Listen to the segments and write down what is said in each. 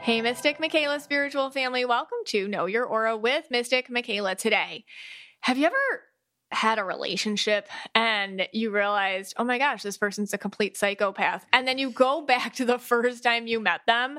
Hey, Mystic Michaela spiritual family. Welcome to Know Your Aura with Mystic Michaela today. Have you ever had a relationship and you realized, oh my gosh, this person's a complete psychopath. And then you go back to the first time you met them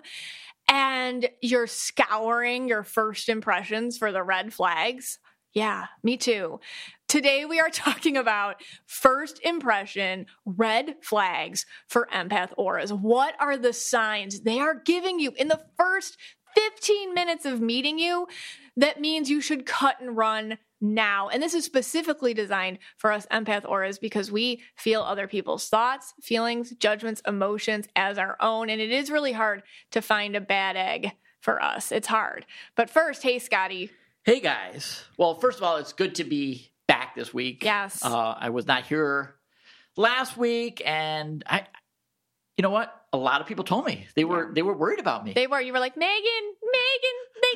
and you're scouring your first impressions for the red flags? Yeah, me too. Today we are talking about first impression red flags for empath auras. What are the signs they are giving you in the first 15 minutes of meeting you that means you should cut and run now? And this is specifically designed for us empath auras because we feel other people's thoughts, feelings, judgments, emotions as our own. And it is really hard to find a bad egg for us. It's hard. But first, hey, Scotty. Hey, guys. Well, first of all, it's good to be back this week. Yes. I was not here last week, and you know what? A lot of people told me they were worried about me. They were. You were like, Megan, they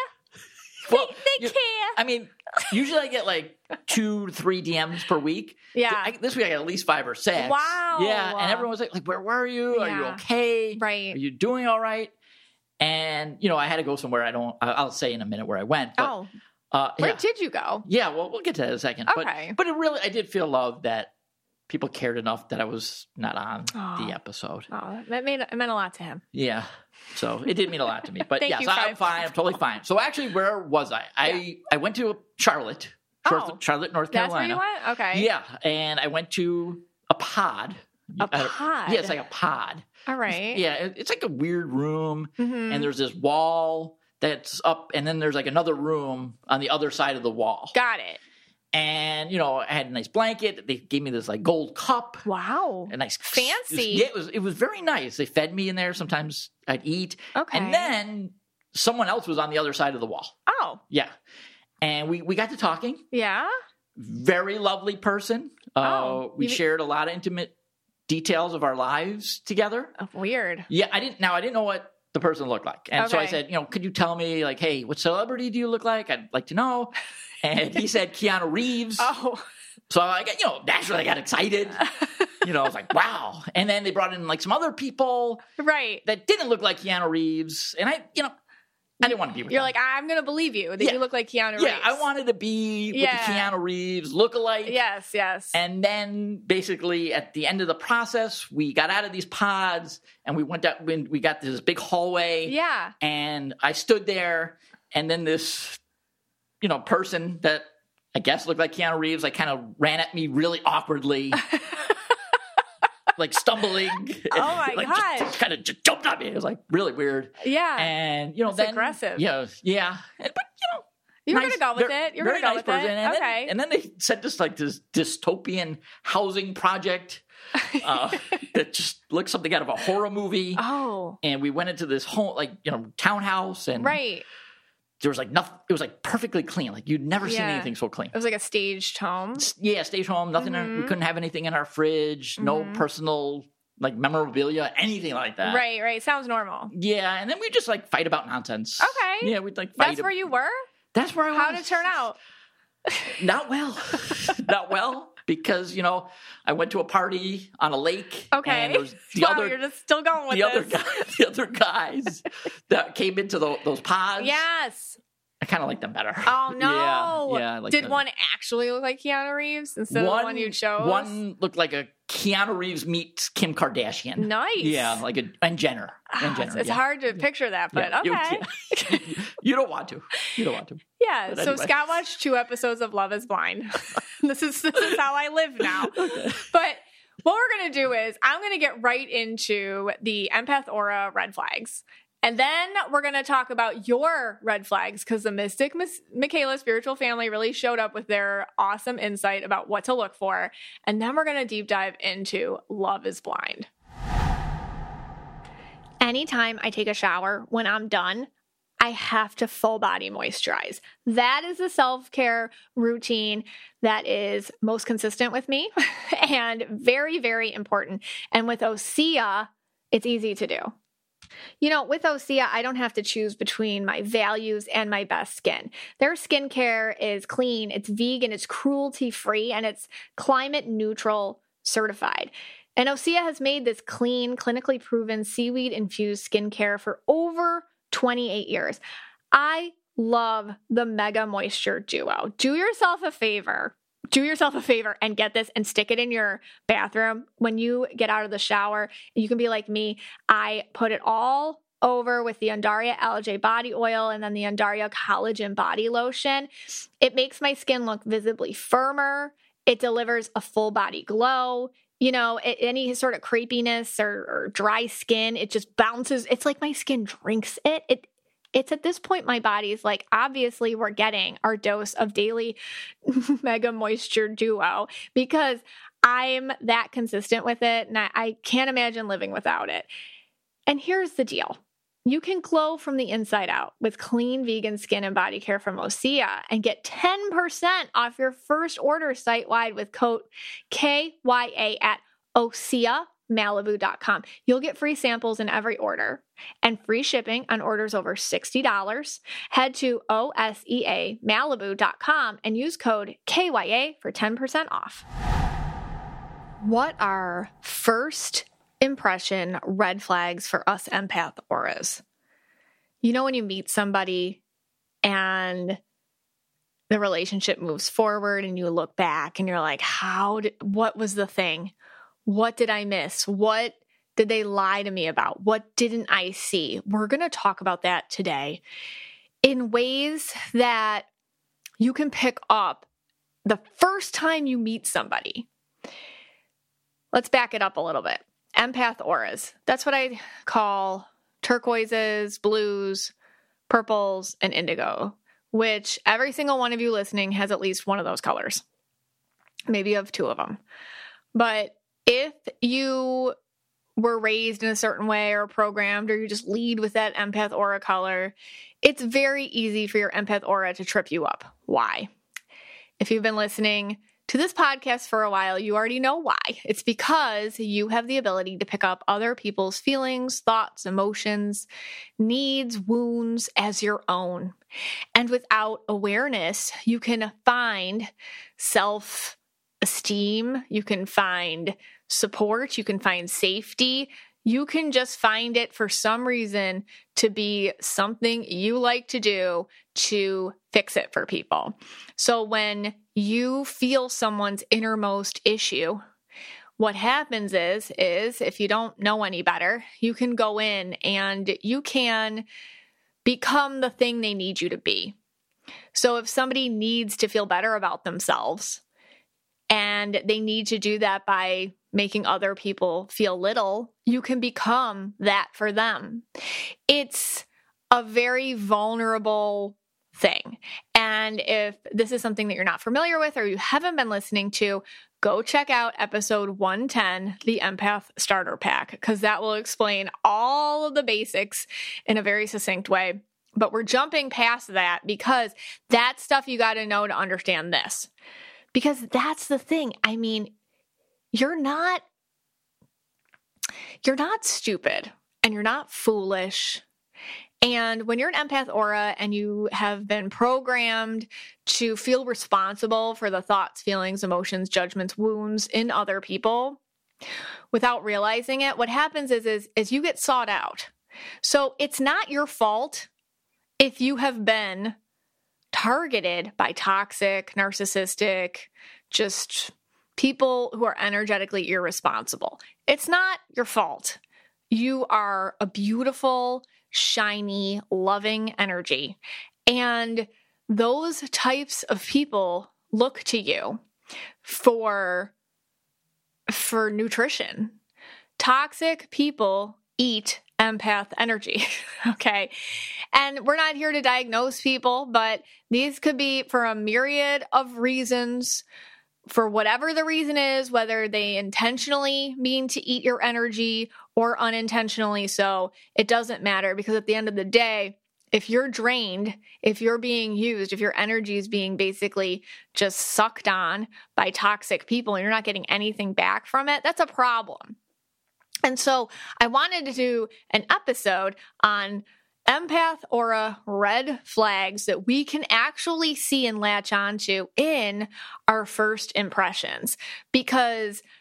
care. Well, they care. I mean, usually I get like 2 to 3 DMs per week. Yeah. This week I got at least 5 or 6. Wow. Yeah, and everyone was like, where were you? Are you okay? Right. Are you doing all right? And, I had to go somewhere. I'll say in a minute where I went. But, where did you go? Yeah, well, we'll get to that in a second. Okay. But I did feel love that people cared enough that I was not on the episode. Oh, it meant a lot to him. Yeah. So it did mean a lot to me. But Thank yes, you, I'm fine. I'm totally fine. So actually, where was I? I went to Charlotte, North Carolina. That's where you went? Okay. Yeah. And I went to a pod. A pod? Yeah, it's like a pod. All right. It's like a weird room, and there's this wall that's up, and then there's like another room on the other side of the wall. Got it. And, I had a nice blanket. They gave me this like gold cup. Wow. A nice fancy. Yeah, it was very nice. They fed me in there. Sometimes I'd eat. Okay. And then someone else was on the other side of the wall. Oh. Yeah. And we got to talking. Yeah. Very lovely person. We shared a lot of intimate details of our lives together. Oh, weird. Yeah, I didn't know what the person looked like. And so I said, could you tell me, like, hey, what celebrity do you look like? I'd like to know. And he said Keanu Reeves. Oh. So I got, naturally I got excited. I was like, wow. And then they brought in like some other people. Right. That didn't look like Keanu Reeves. And I didn't want to be with You're them. like, I'm going to believe you that you look like Keanu Reeves. Yeah, I wanted to be with the Keanu Reeves lookalike. Yes, yes. And then basically at the end of the process, we got out of these pods and we went out, we got this big hallway. Yeah. And I stood there and then this, person that I guess looked like Keanu Reeves, like kind of ran at me really awkwardly. Like stumbling. Oh my God. Just kind of just jumped on me. It was like really weird. Yeah. And, That's then. aggressive. Yeah. But, You're going to go with it. You're going to go nice with person. it. Okay. And then they said this dystopian housing project that just looked something out of a horror movie. Oh. And we went into this whole, townhouse. And right. There was nothing. It was perfectly clean. You'd never seen anything so clean. It was like a staged home. Yeah, staged home. Nothing. We couldn't have anything in our fridge. No personal memorabilia, anything like that. Right. Sounds normal. Yeah, and then we just fight about nonsense. Okay. Yeah, we'd fight. That's where you were? That's where I was. How did it turn out? Not well. Not well. Because, I went to a party on a lake. Okay. And there was you're just still going with the other guys that came into those pods. Yes. I kind of like them better. Oh, no. Yeah. Did one actually look like Keanu Reeves instead of the one you chose? One looked like a Keanu Reeves meets Kim Kardashian. Nice. Yeah, and Jenner. It's hard to picture that, but okay. You don't want to. Yeah, but so anyway. Scott watched 2 episodes of Love is Blind. This is how I live now. Okay. But what we're going to do is I'm going to get right into the empath aura red flags. And then we're going to talk about your red flags because the Mystic Michaela spiritual family really showed up with their awesome insight about what to look for. And then we're going to deep dive into Love is Blind. Anytime I take a shower, when I'm done, I have to full body moisturize. That is the self-care routine that is most consistent with me and very, very important. And with Osea, it's easy to do. With Osea, I don't have to choose between my values and my best skin. Their skincare is clean, it's vegan, it's cruelty-free, and it's climate neutral certified. And Osea has made this clean, clinically proven seaweed-infused skincare for over 28 years. I love the Mega Moisture Duo. Do yourself a favor and get this and stick it in your bathroom when you get out of the shower. You can be like me. I put it all over with the Undaria Algae body oil and then the Undaria collagen body lotion. It makes my skin look visibly firmer. It delivers a full body glow. You know, any sort of crepiness or dry skin, it just bounces. It's like my skin drinks it. It's at this point, my body is like, obviously we're getting our dose of daily Mega Moisture Duo because I'm that consistent with it. And I can't imagine living without it. And here's the deal. You can glow from the inside out with clean vegan skin and body care from Osea and get 10% off your first order site-wide with code KYA at OseaMalibu.com. You'll get free samples in every order and free shipping on orders over $60. Head to OseaMalibu.com and use code KYA for 10% off. What are first impression red flags for us empath auras? You know, when you meet somebody and the relationship moves forward and you look back and you're like, what was the thing? What did I miss? What did they lie to me about? What didn't I see? We're going to talk about that today in ways that you can pick up the first time you meet somebody. Let's back it up a little bit. Empath auras. That's what I call turquoises, blues, purples, and indigo, which every single one of you listening has at least one of those colors. Maybe you have two of them. But if you were raised in a certain way or programmed, or you just lead with that empath aura color, it's very easy for your empath aura to trip you up. Why? If you've been listening to this podcast for a while, you already know why. It's because you have the ability to pick up other people's feelings, thoughts, emotions, needs, wounds as your own. And without awareness, you can find self-esteem, you can find support, you can find safety. You can just find it for some reason to be something you like to do to fix it for people. So when you feel someone's innermost issue, what happens is if you don't know any better, you can go in and you can become the thing they need you to be. So if somebody needs to feel better about themselves and they need to do that by making other people feel little, you can become that for them. It's a very vulnerable thing. And if this is something that you're not familiar with or you haven't been listening to, go check out episode 110, the Empath Starter Pack, because that will explain all of the basics in a very succinct way. But we're jumping past that because that's stuff you got to know to understand this. Because that's the thing. I mean, you're not stupid and you're not foolish. And when you're an empath aura and you have been programmed to feel responsible for the thoughts, feelings, emotions, judgments, wounds in other people without realizing it, what happens is you get sought out. So it's not your fault if you have been targeted by toxic, narcissistic, just people who are energetically irresponsible. It's not your fault. You are a beautiful, shiny, loving energy. And those types of people look to you for nutrition. Toxic people eat empath energy, okay? And we're not here to diagnose people, but these could be for a myriad of reasons. For whatever the reason is, whether they intentionally mean to eat your energy or unintentionally so, it doesn't matter, because at the end of the day, if you're drained, if you're being used, if your energy is being basically just sucked on by toxic people and you're not getting anything back from it, that's a problem. And so I wanted to do an episode on empath aura red flags that we can actually see and latch onto in our first impressions. Because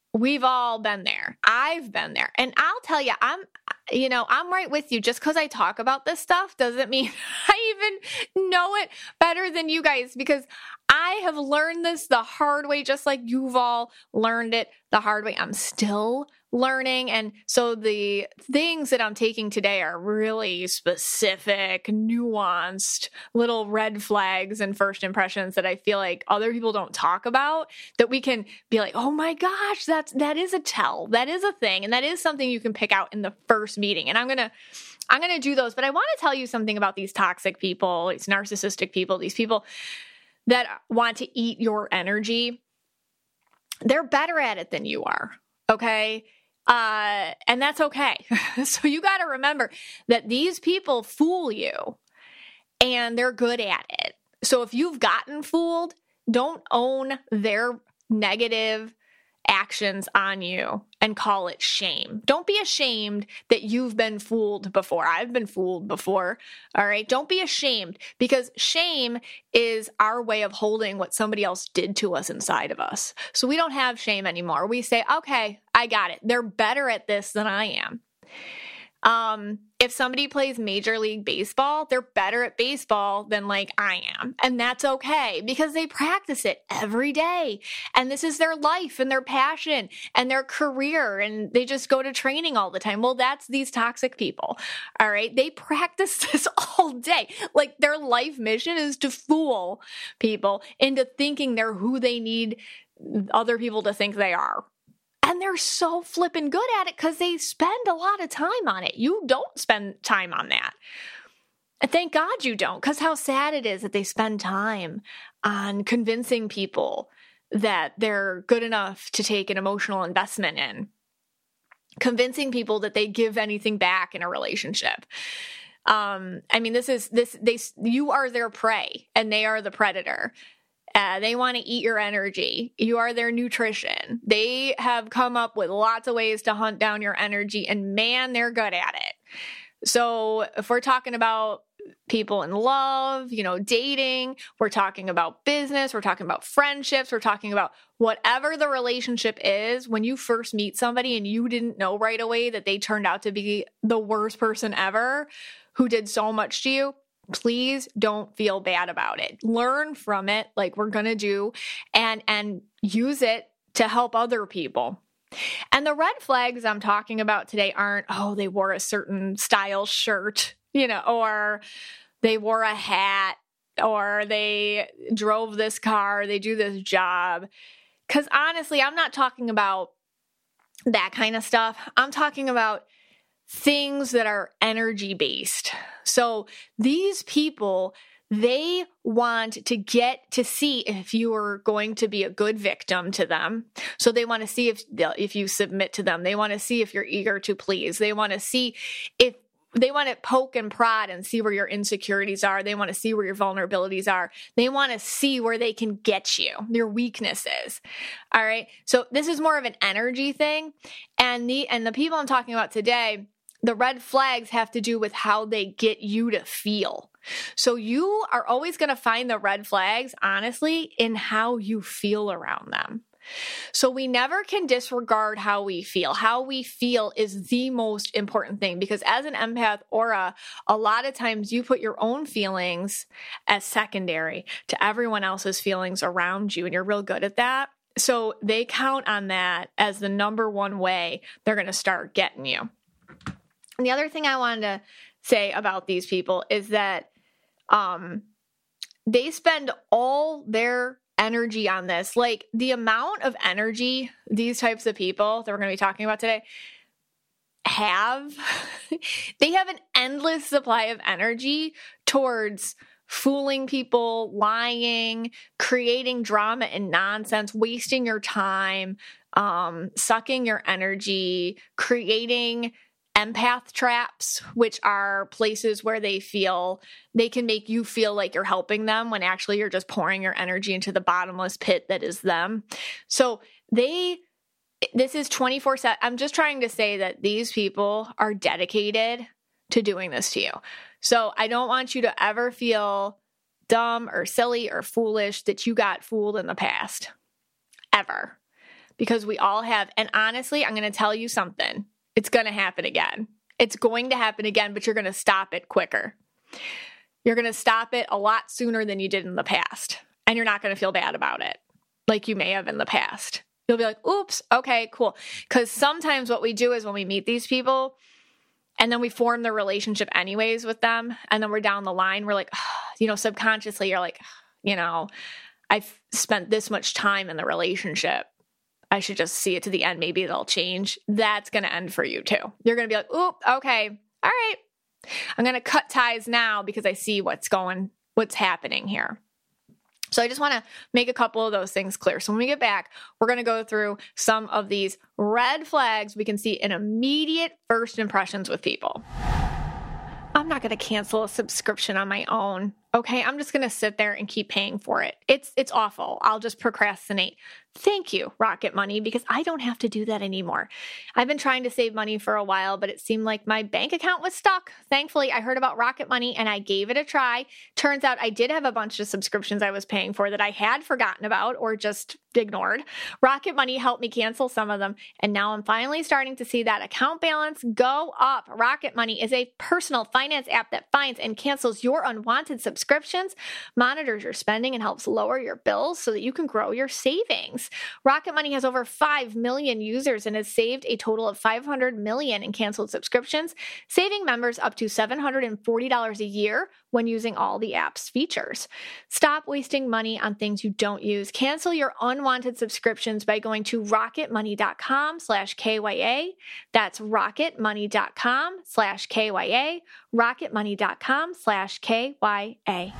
We've all been there. I've been there. And I'll tell you, I'm right with you. Just because I talk about this stuff doesn't mean I even know it better than you guys, because I have learned this the hard way, just like you've all learned it the hard way. I'm still learning. And so the things that I'm taking today are really specific, nuanced little red flags and first impressions that I feel like other people don't talk about, that we can be like, oh my gosh, that is a tell. That is a thing. And that is something you can pick out in the first meeting. And I'm going to do those, but I want to tell you something about these toxic people, these narcissistic people, these people that want to eat your energy. They're better at it than you are. Okay. And that's okay. So you got to remember that these people fool you and they're good at it. So if you've gotten fooled, don't own their negative actions on you and call it shame. Don't be ashamed that you've been fooled before. I've been fooled before. All right. Don't be ashamed, because shame is our way of holding what somebody else did to us inside of us. So we don't have shame anymore. We say, okay, I got it. They're better at this than I am. If somebody plays Major League Baseball, they're better at baseball than like I am. And that's okay, because they practice it every day. And this is their life and their passion and their career. And they just go to training all the time. Well, that's these toxic people. All right. They practice this all day. Like their life mission is to fool people into thinking they're who they need other people to think they are. And they're so flippin' good at it because they spend a lot of time on it. You don't spend time on that. And thank God you don't, because how sad it is that they spend time on convincing people that they're good enough to take an emotional investment in, convincing people that they give anything back in a relationship. I mean, you are their prey and they are the predator. They want to eat your energy. You are their nutrition. They have come up with lots of ways to hunt down your energy, and man, they're good at it. So if we're talking about people in love, dating, we're talking about business, we're talking about friendships, we're talking about whatever the relationship is. When you first meet somebody and you didn't know right away that they turned out to be the worst person ever, who did so much to you, please don't feel bad about it. Learn from it, like we're going to do, and use it to help other people. And the red flags I'm talking about today aren't, oh, they wore a certain style shirt, or they wore a hat, or they drove this car, they do this job. Because honestly, I'm not talking about that kind of stuff. I'm talking about things that are energy based. So these people, they want to get to see if you are going to be a good victim to them. So they want to see if you submit to them. They want to see if you're eager to please. They want to see if they want to poke and prod and see where your insecurities are. They want to see where your vulnerabilities are. They want to see where they can get you, your weaknesses. All right. So this is more of an energy thing. And the people I'm talking about today, the red flags have to do with how they get you to feel. So you are always going to find the red flags, honestly, in how you feel around them. So we never can disregard how we feel. How we feel is the most important thing, because as an empath aura, a lot of times you put your own feelings as secondary to everyone else's feelings around you, and you're real good at that. So they count on that as the number one way they're going to start getting you. And the other thing I wanted to say about these people is that they spend all their energy on this. Like the amount of energy these types of people that we're going to be talking about today they have an endless supply of energy towards fooling people, lying, creating drama and nonsense, wasting your time, sucking your energy, creating empath traps, which are places where they can make you feel like you're helping them when actually you're just pouring your energy into the bottomless pit that is them. So this is 24/7. I'm just trying to say that these people are dedicated to doing this to you. So I don't want you to ever feel dumb or silly or foolish that you got fooled in the past, ever. because we all have. And honestly, I'm going to tell you something. It's going to happen again. It's going to happen again, but you're going to stop it quicker. You're going to stop it a lot sooner than you did in the past. And you're not going to feel bad about it like you may have in the past. You'll be like, oops, okay, cool. Because sometimes what we do is when we meet these people and then we form the relationship anyways with them, and then we're down the line, we're like, subconsciously you're like, I've spent this much time in the relationship. I should just see it to the end. Maybe they'll change. That's going to end for you too. You're going to be like, oop, okay, all right. I'm going to cut ties now because I see what's happening here. So I just want to make a couple of those things clear. So when we get back, we're going to go through some of these red flags we can see in immediate first impressions with people. I'm not going to cancel a subscription on my own. Okay, I'm just going to sit there and keep paying for it. It's awful. I'll just procrastinate. Thank you, Rocket Money, because I don't have to do that anymore. I've been trying to save money for a while, but it seemed like my bank account was stuck. Thankfully, I heard about Rocket Money and I gave it a try. Turns out I did have a bunch of subscriptions I was paying for that I had forgotten about or just ignored. Rocket Money helped me cancel some of them, and now I'm finally starting to see that account balance go up. Rocket Money is a personal finance app that finds and cancels your unwanted subscriptions, monitors your spending, and helps lower your bills so that you can grow your savings. Rocket Money has over 5 million users and has saved a total of 500 million in canceled subscriptions, saving members up to $740 a year when using all the app's features. Stop wasting money on things you don't use. Cancel your unwanted subscriptions by going to rocketmoney.com/KYA. That's rocketmoney.com/KYA. rocketmoney.com/KYA.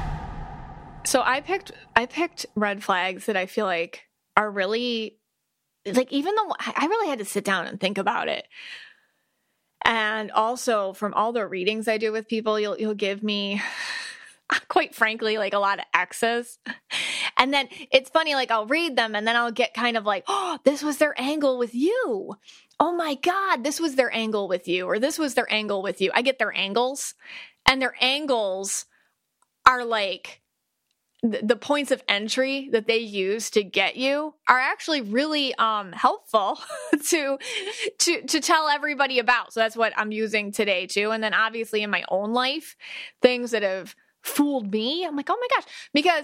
So I picked red flags that I feel like are really, like, even though I really had to sit down and think about it. And also from all the readings I do with people, you'll give me, quite frankly, like a lot of X's. And then it's funny, like I'll read them and then I'll get kind of like, oh, this was their angle with you. Oh my God, this was their angle with you, or this was their angle with you. I get their angles, and their angles are like, the points of entry that they use to get you are actually really helpful to tell everybody about. So that's what I'm using today too. And then obviously in my own life, things that have fooled me, I'm like, oh my gosh, because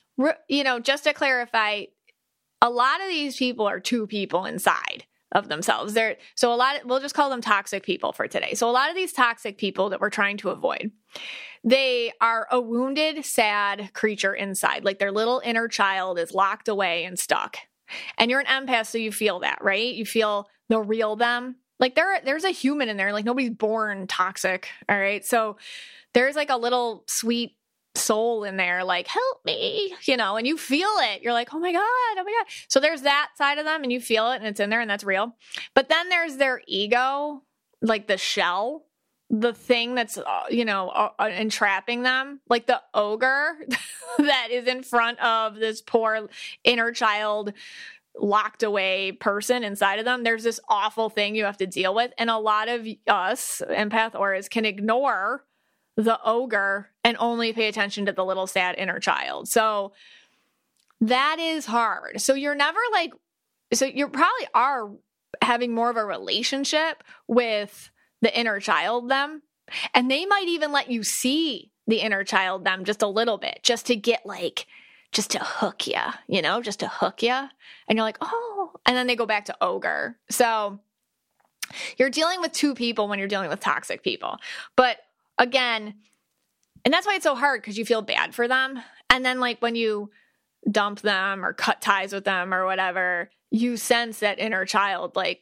just to clarify, a lot of these people are two people inside of themselves. We'll just call them toxic people for today. So a lot of these toxic people that we're trying to avoid, they are a wounded, sad creature inside. Like their little inner child is locked away and stuck. And you're an empath, so you feel that, right? You feel the real them. Like there's a human in there. Like nobody's born toxic. All right. So there's like a little sweet soul in there, like, help me, and you feel it. You're like, oh my God. So there's that side of them and you feel it and it's in there and that's real. But then there's their ego, like the shell, the thing that's, entrapping them, like the ogre that is in front of this poor inner child locked away person inside of them. There's this awful thing you have to deal with. And a lot of us empath auras can ignore the ogre and only pay attention to the little sad inner child. So that is hard. So you probably are having more of a relationship with the inner child them. And they might even let you see the inner child them just a little bit, just to get just to hook you, just to hook you. And you're like, oh, and then they go back to ogre. So you're dealing with two people when you're dealing with toxic people. But again, and that's why it's so hard, because you feel bad for them. And then like when you dump them or cut ties with them or whatever, you sense that inner child, like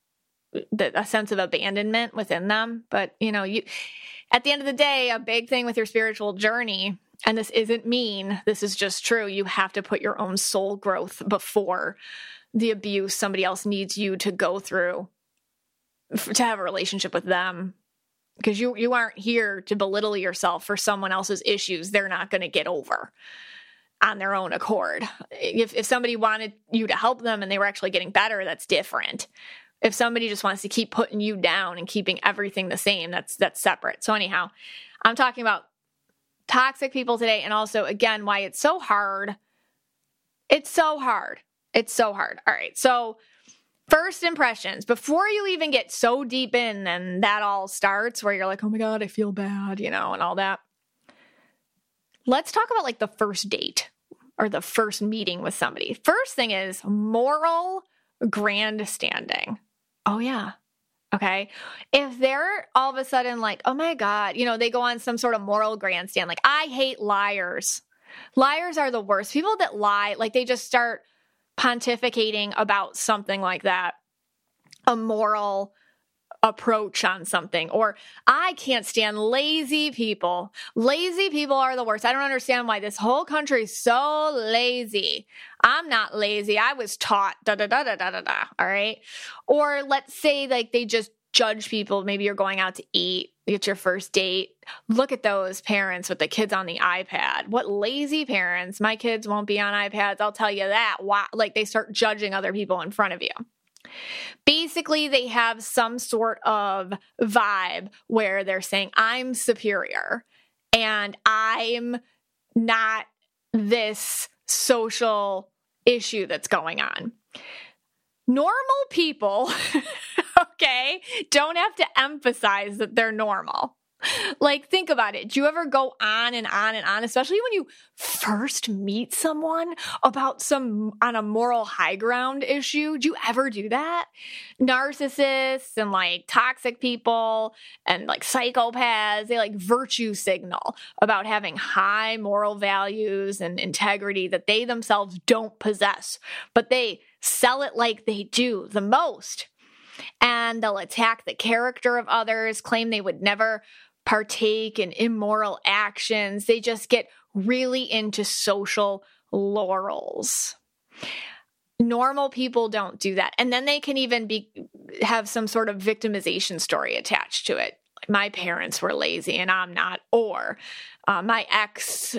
a sense of abandonment within them. But you, at the end of the day, a big thing with your spiritual journey, and this isn't mean, this is just true, you have to put your own soul growth before the abuse somebody else needs you to go through to have a relationship with them. Because you aren't here to belittle yourself for someone else's issues they're not going to get over on their own accord. If somebody wanted you to help them and they were actually getting better, that's different. If somebody just wants to keep putting you down and keeping everything the same, that's separate. So anyhow, I'm talking about toxic people today, and also, again, why it's so hard. It's so hard. It's so hard. All right. So first impressions, before you even get so deep in and that all starts where you're like, oh my God, I feel bad, and all that. Let's talk about like the first date or the first meeting with somebody. First thing is moral grandstanding. Oh yeah. Okay. If they're all of a sudden like, oh my God, they go on some sort of moral grandstand. Like, I hate liars. Liars are the worst. People that lie, like they just start pontificating about something like that, a moral approach on something. Or I can't stand lazy people. Lazy people are the worst. I don't understand why this whole country is so lazy. I'm not lazy. I was taught da da da da da da da. All right. Or let's say like they just judge people. Maybe you're going out to eat. It's your first date. Look at those parents with the kids on the iPad. What lazy parents. My kids won't be on iPads. I'll tell you that. Why? Like they start judging other people in front of you. Basically, they have some sort of vibe where they're saying, I'm superior and I'm not this social issue that's going on. Normal people, okay, don't have to emphasize that they're normal. Like, think about it. Do you ever go on and on and on, especially when you first meet someone about on a moral high ground issue? Do you ever do that? Narcissists and like toxic people and like psychopaths, they like virtue signal about having high moral values and integrity that they themselves don't possess, but they sell it like they do the most. And they'll attack the character of others, claim they would never partake in immoral actions. They just get really into social laurels. Normal people don't do that. And then they can even have some sort of victimization story attached to it. Like, my parents were lazy and I'm not. Or my ex,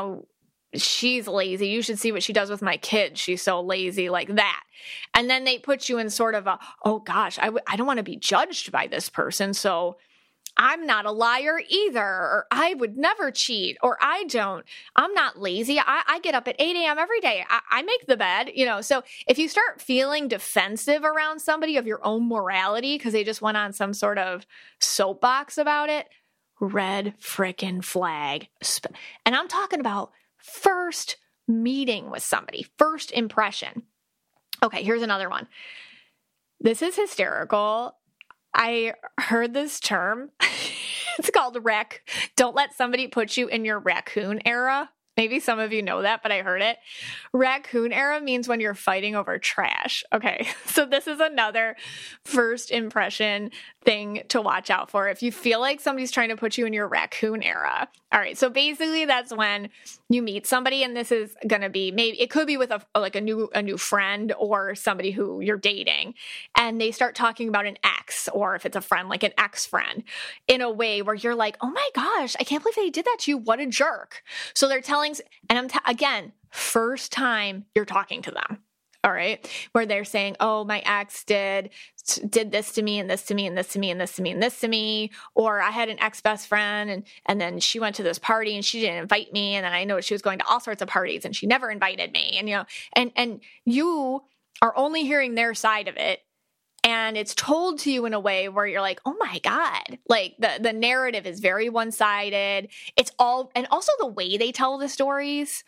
she's lazy. You should see what she does with my kids. She's so lazy, like that. And then they put you in sort of oh gosh, I don't want to be judged by this person. So I'm not a liar either, or I would never cheat, or I'm not lazy. I get up at 8 a.m. every day. I make the bed, So if you start feeling defensive around somebody of your own morality because they just went on some sort of soapbox about it, red frickin' flag. And I'm talking about first meeting with somebody, first impression. Okay, here's another one. This is hysterical. I heard this term. It's called don't let somebody put you in your raccoon era. Maybe some of you know that, but I heard it. Raccoon era means when you're fighting over trash. Okay, so this is another first impression thing to watch out for. If you feel like somebody's trying to put you in your raccoon era. All right, so basically that's when you meet somebody, and this is going to be, maybe it could be with a new friend or somebody who you're dating, and they start talking about an ex, or if it's a friend, like an ex-friend, in a way where you're like, oh my gosh, I can't believe they did that to you. What a jerk. So they're telling, and again, first time you're talking to them. All right. Where they're saying, oh, my ex did this to me and this to me and this to me and this to me and this to me. Or I had an ex-best friend and then she went to this party and she didn't invite me. And then I know she was going to all sorts of parties and she never invited me. And, and you are only hearing their side of it. And it's told to you in a way where you're like, oh my God, like the narrative is very one-sided. It's all, and also the way they tell the stories,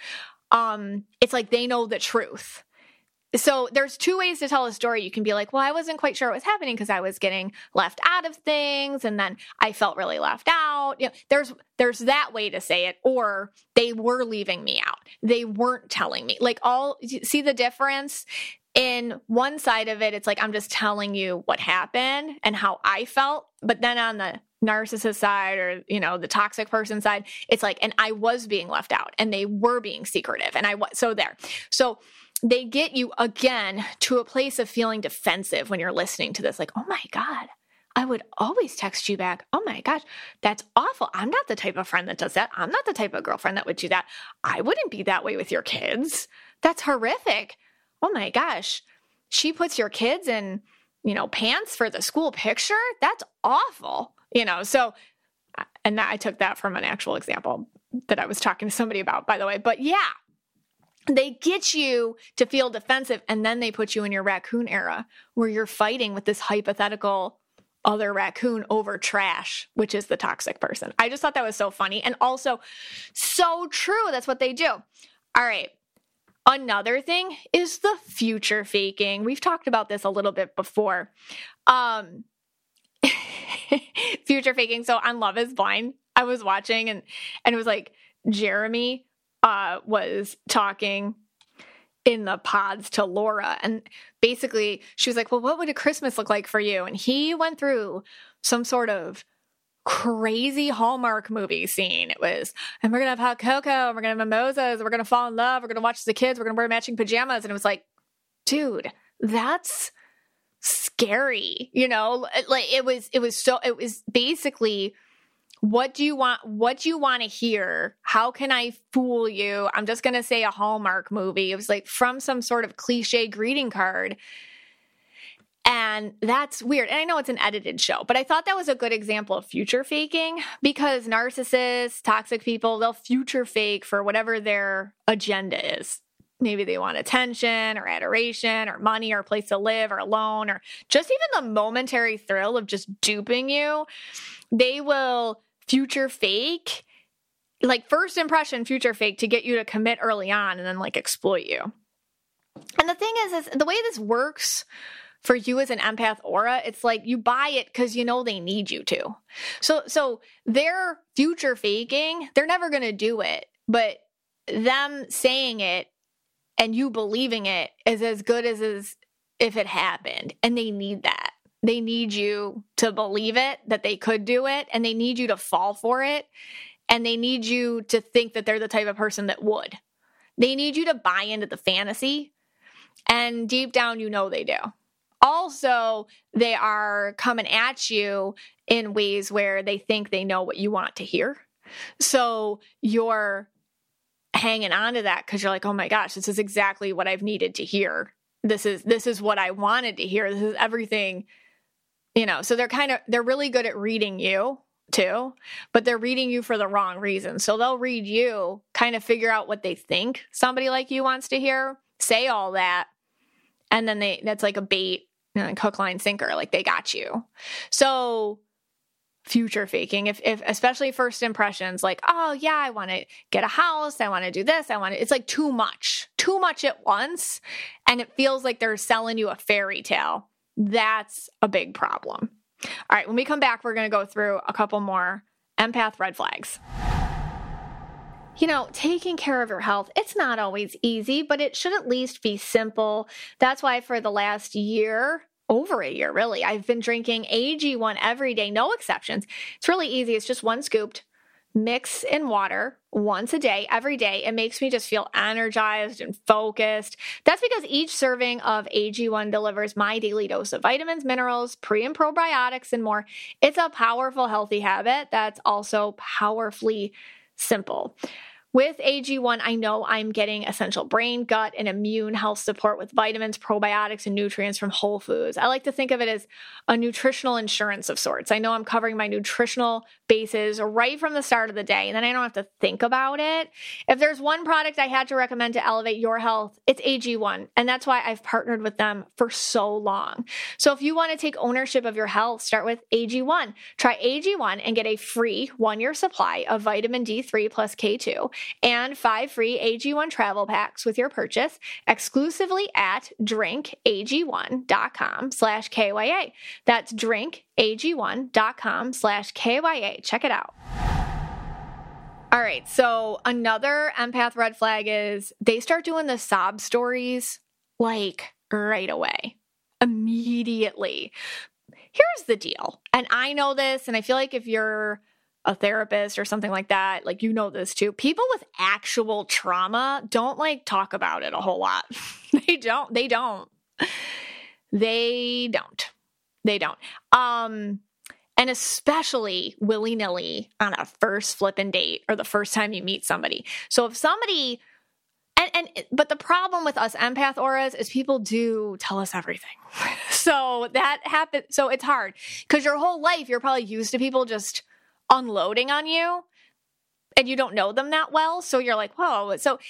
it's like they know the truth. So there's two ways to tell a story. You can be like, well, I wasn't quite sure what was happening because I was getting left out of things. And then I felt really left out. There's that way to say it, or they were leaving me out. They weren't telling me. See the difference? In one side of it, it's like, I'm just telling you what happened and how I felt. But then on the narcissist side, or, the toxic person side, it's like, and I was being left out and they were being secretive. And So they get you again to a place of feeling defensive when you're listening to this. Like, oh my God, I would always text you back. Oh my gosh, that's awful. I'm not the type of friend that does that. I'm not the type of girlfriend that would do that. I wouldn't be that way with your kids. That's horrific. Oh my gosh, she puts your kids in, pants for the school picture. That's awful. So, and I took that from an actual example that I was talking to somebody about, by the way. But yeah. They get you to feel defensive, and then they put you in your raccoon era where you're fighting with this hypothetical other raccoon over trash, which is the toxic person. I just thought that was so funny and also so true. That's what they do. All right. Another thing is the future faking. We've talked about this a little bit before. Future faking. So on Love is Blind, I was watching and it was like Jeremy was talking in the pods to Laura. And basically she was like, well, what would a Christmas look like for you? And he went through some sort of crazy Hallmark movie scene. It was, and we're going to have hot cocoa, and we're going to have mimosas, and we're going to fall in love, we're going to watch the kids, we're going to wear matching pajamas. And it was like, dude, that's scary. You know, like it was basically, what do you want to hear? How can I fool you? I'm just going to say a Hallmark movie. It was like from some sort of cliche greeting card. And that's weird. And I know it's an edited show, but I thought that was a good example of future faking, because narcissists, toxic people, they'll future fake for whatever their agenda is. Maybe they want attention or adoration or money or a place to live or a loan or just even the momentary thrill of just duping you. They will future fake, like first impression future fake, to get you to commit early on and then like exploit you. And the thing is the way this works for you as an empath aura, it's like you buy it because you know they need you to. So they're future faking. They're never going to do it, but them saying it and you believing it is as good as if it happened. And they need that. They need you to believe it, that they could do it, and they need you to fall for it, and they need you to think that they're the type of person that would. They need you to buy into the fantasy, and deep down you know they do. Also, they are coming at you in ways where they think they know what you want to hear. So you're hanging on to that because you're like, oh my gosh, this is exactly what I've needed to hear. This is what I wanted to hear. This is everything, you know. So they're really good at reading you too, but they're reading you for the wrong reason. So they'll read you, kind of figure out what they think somebody like you wants to hear, say all that, and then that's like a bait, you know, hook, line, sinker, like they got you. So future faking, if especially first impressions, like, oh yeah, I want to get a house, I want to do this, it's like too much at once, and it feels like they're selling you a fairy tale. That's a big problem. All right, when we come back, we're going to go through a couple more empath red flags. You know, taking care of your health, it's not always easy, but it should at least be simple. That's why for the last year, over a year, really, I've been drinking AG1 every day, no exceptions. It's really easy. It's just one scoop, mix in water once a day, every day. It makes me just feel energized and focused. That's because each serving of AG1 delivers my daily dose of vitamins, minerals, pre and probiotics, and more. It's a powerful, healthy habit that's also powerfully simple. With AG1, I know I'm getting essential brain, gut, and immune health support with vitamins, probiotics, and nutrients from whole foods. I like to think of it as a nutritional insurance of sorts. I know I'm covering my nutritional bases right from the start of the day, and then I don't have to think about it. If there's one product I had to recommend to elevate your health, it's AG1, and that's why I've partnered with them for so long. So if you want to take ownership of your health, start with AG1. Try AG1 and get a free 1-year supply of vitamin D3 plus K2 and 5 free AG1 travel packs with your purchase exclusively at drinkag1.com/KYA. That's drinkag1.com/KYA. Check it out. All right. So another empath red flag is they start doing the sob stories like right away, immediately. Here's the deal. And I know this, and I feel like if you're a therapist or something like that, like, you know this too. People with actual trauma don't like talk about it a whole lot. They don't. And especially willy-nilly on a first flippin' date or the first time you meet somebody. So if somebody, but the problem with us empath auras is people do tell us everything. So that happens. So it's hard because your whole life, you're probably used to people just unloading on you and you don't know them that well. So you're like, whoa. So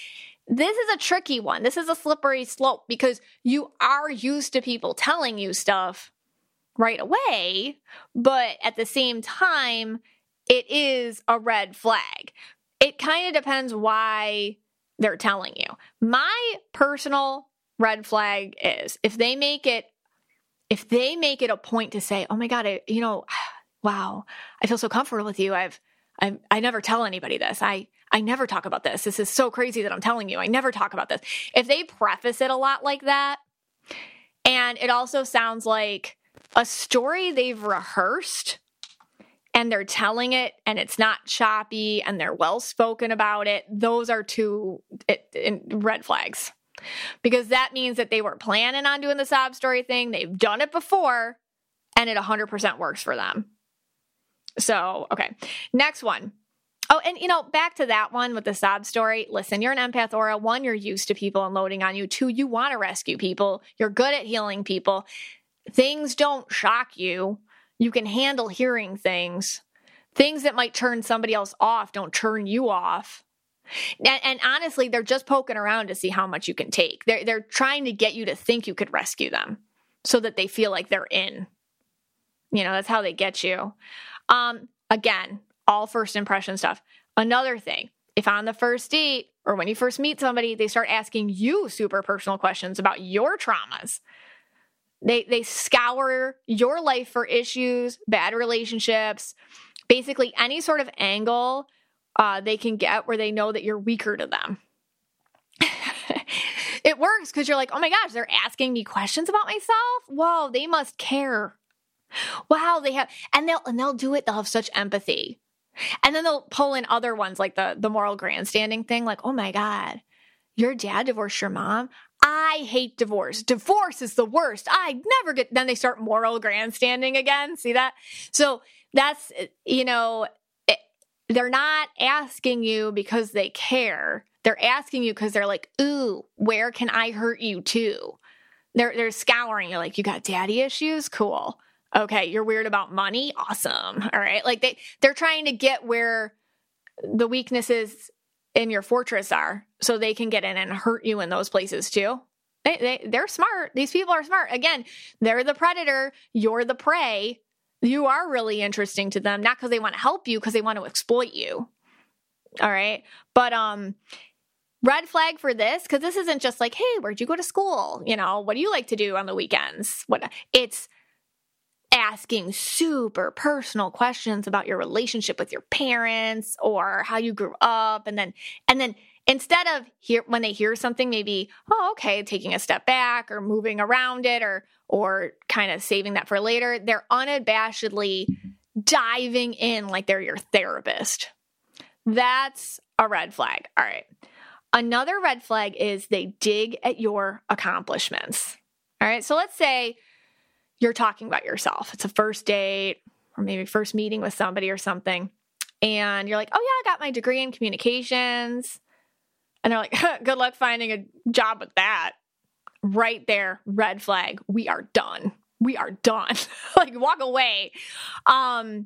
this is a tricky one. This is a slippery slope because you are used to people telling you stuff right away, but at the same time, it is a red flag. It kind of depends why they're telling you. My personal red flag is if they make it a point to say, oh my God, wow, I feel so comfortable with you. I never tell anybody this. I never talk about this. This is so crazy that I'm telling you. I never talk about this. If they preface it a lot like that, and it also sounds like a story they've rehearsed and they're telling it and it's not choppy and they're well-spoken about it, those are two red flags. Because that means that they were planning on doing the sob story thing. They've done it before and it 100% works for them. So, okay. Next one. Oh, and back to that one with the sob story. Listen, you're an empath, Aura. 1, you're used to people unloading on you. 2, you want to rescue people. You're good at healing people. Things don't shock you. You can handle hearing things. Things that might turn somebody else off don't turn you off. And honestly, they're just poking around to see how much you can take. They're trying to get you to think you could rescue them so that they feel like they're in. That's how they get you. Again, all first impression stuff. Another thing, if on the first date or when you first meet somebody, they start asking you super personal questions about your traumas. They scour your life for issues, bad relationships, basically any sort of angle they can get where they know that you're weaker to them. It works because you're like, oh my gosh, they're asking me questions about myself? Whoa, they must care. Wow, they have, and they'll do it. They'll have such empathy. And then they'll pull in other ones like the moral grandstanding thing. Like, oh my God, your dad divorced your mom? I hate divorce. Divorce is the worst. I never get, then they start moral grandstanding again. See that? So that's, they're not asking you because they care. They're asking you because they're like, ooh, where can I hurt you too? They're scouring. You're like, you got daddy issues? Cool. Okay, you're weird about money? Awesome. All right. Like they're trying to get where the weaknesses in your fortress are so they can get in and hurt you in those places too. They're smart. These people are smart. Again, they're the predator. You're the prey. You are really interesting to them, not because they want to help you, because they want to exploit you. All right. But red flag for this, because this isn't just like, hey, where'd you go to school? What do you like to do on the weekends? It's asking super personal questions about your relationship with your parents or how you grew up. And then instead of when they hear something, maybe, oh, okay, taking a step back or moving around it or kind of saving that for later, they're unabashedly diving in like they're your therapist. That's a red flag. All right. Another red flag is they dig at your accomplishments. All right. So let's say you're talking about yourself. It's a first date or maybe first meeting with somebody or something. And you're like, oh yeah, I got my degree in communications. And they're like, good luck finding a job with that. Right there, red flag. We are done. Like walk away. And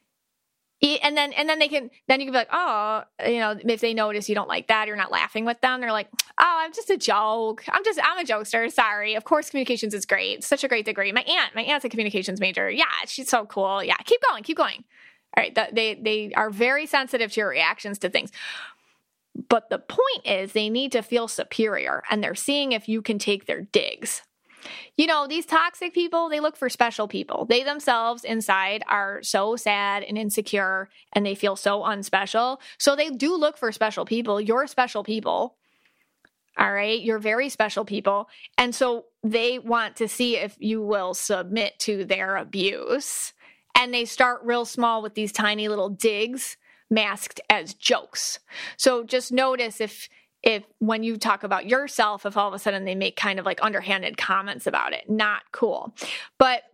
then you can be like, oh, if they notice you don't like that, you're not laughing with them. They're like, oh, I'm just a joke. I'm a jokester. Sorry. Of course, communications is great. It's such a great degree. My aunt's a communications major. Yeah, she's so cool. Yeah, keep going. All right. They are very sensitive to your reactions to things. But the point is they need to feel superior and they're seeing if you can take their digs. These toxic people, they look for special people. They themselves inside are so sad and insecure and they feel so unspecial. So they do look for special people. You're special people. All right. You're very special people. And so they want to see if you will submit to their abuse. And they start real small with these tiny little digs masked as jokes. So just notice if when you talk about yourself, if all of a sudden they make kind of like underhanded comments about it, not cool. But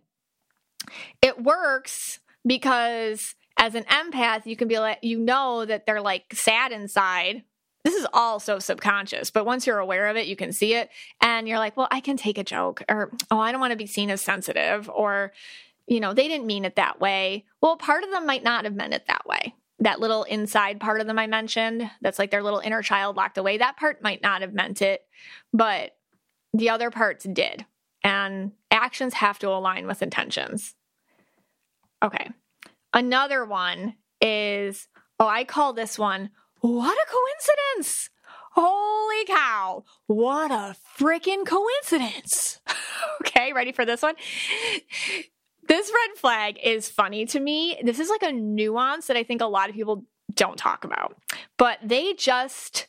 it works because as an empath, you can be like, that they're like sad inside. This is all so subconscious, but once you're aware of it, you can see it and you're like, well, I can take a joke or, oh, I don't want to be seen as sensitive or, they didn't mean it that way. Well, part of them might not have meant it that way. that little inside part of them I mentioned, that's like their little inner child locked away, that part might not have meant it, but the other parts did. And actions have to align with intentions. Okay. Another one is, I call this one, what a coincidence. Holy cow. What a freaking coincidence. Okay, ready for this one? This red flag is funny to me. This is like a nuance that I think a lot of people don't talk about, but they just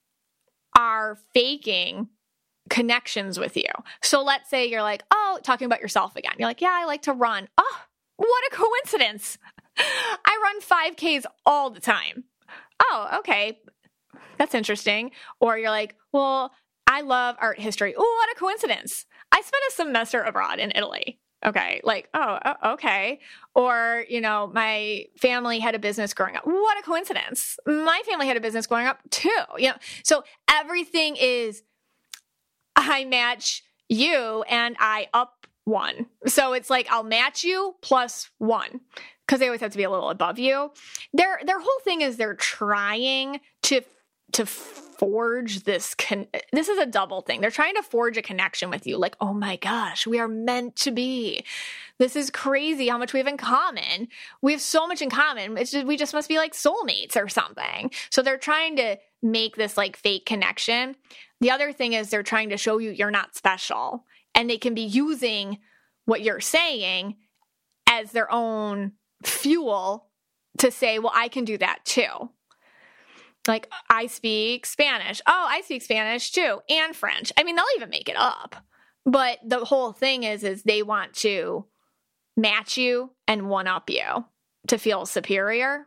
are faking connections with you. So let's say you're like, talking about yourself again. You're like, yeah, I like to run. Oh, what a coincidence. I run 5Ks all the time. Oh, okay. That's interesting. Or you're like, well, I love art history. Oh, what a coincidence. I spent a semester abroad in Italy. Okay. Like, okay. Or, my family had a business growing up. What a coincidence. My family had a business growing up too. So everything is, I match you and I up one. So it's like, I'll match you plus one, because they always have to be a little above you. Their whole thing is they're trying to forge this. This is a double thing. They're trying to forge a connection with you. Like, oh my gosh, we are meant to be. This is crazy how much we have in common. We have so much in common. We just must be like soulmates or something. So they're trying to make this like fake connection. The other thing is they're trying to show you you're not special, and they can be using what you're saying as their own fuel to say, well, I can do that too. Like, I speak Spanish. Oh, I speak Spanish too. And French. I mean, they'll even make it up. But the whole thing is they want to match you and one-up you to feel superior.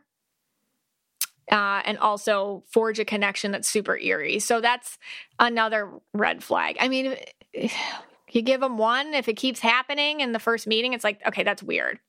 And also forge a connection that's super eerie. So that's another red flag. I mean, you give them one, if it keeps happening in the first meeting, it's like, okay, that's weird.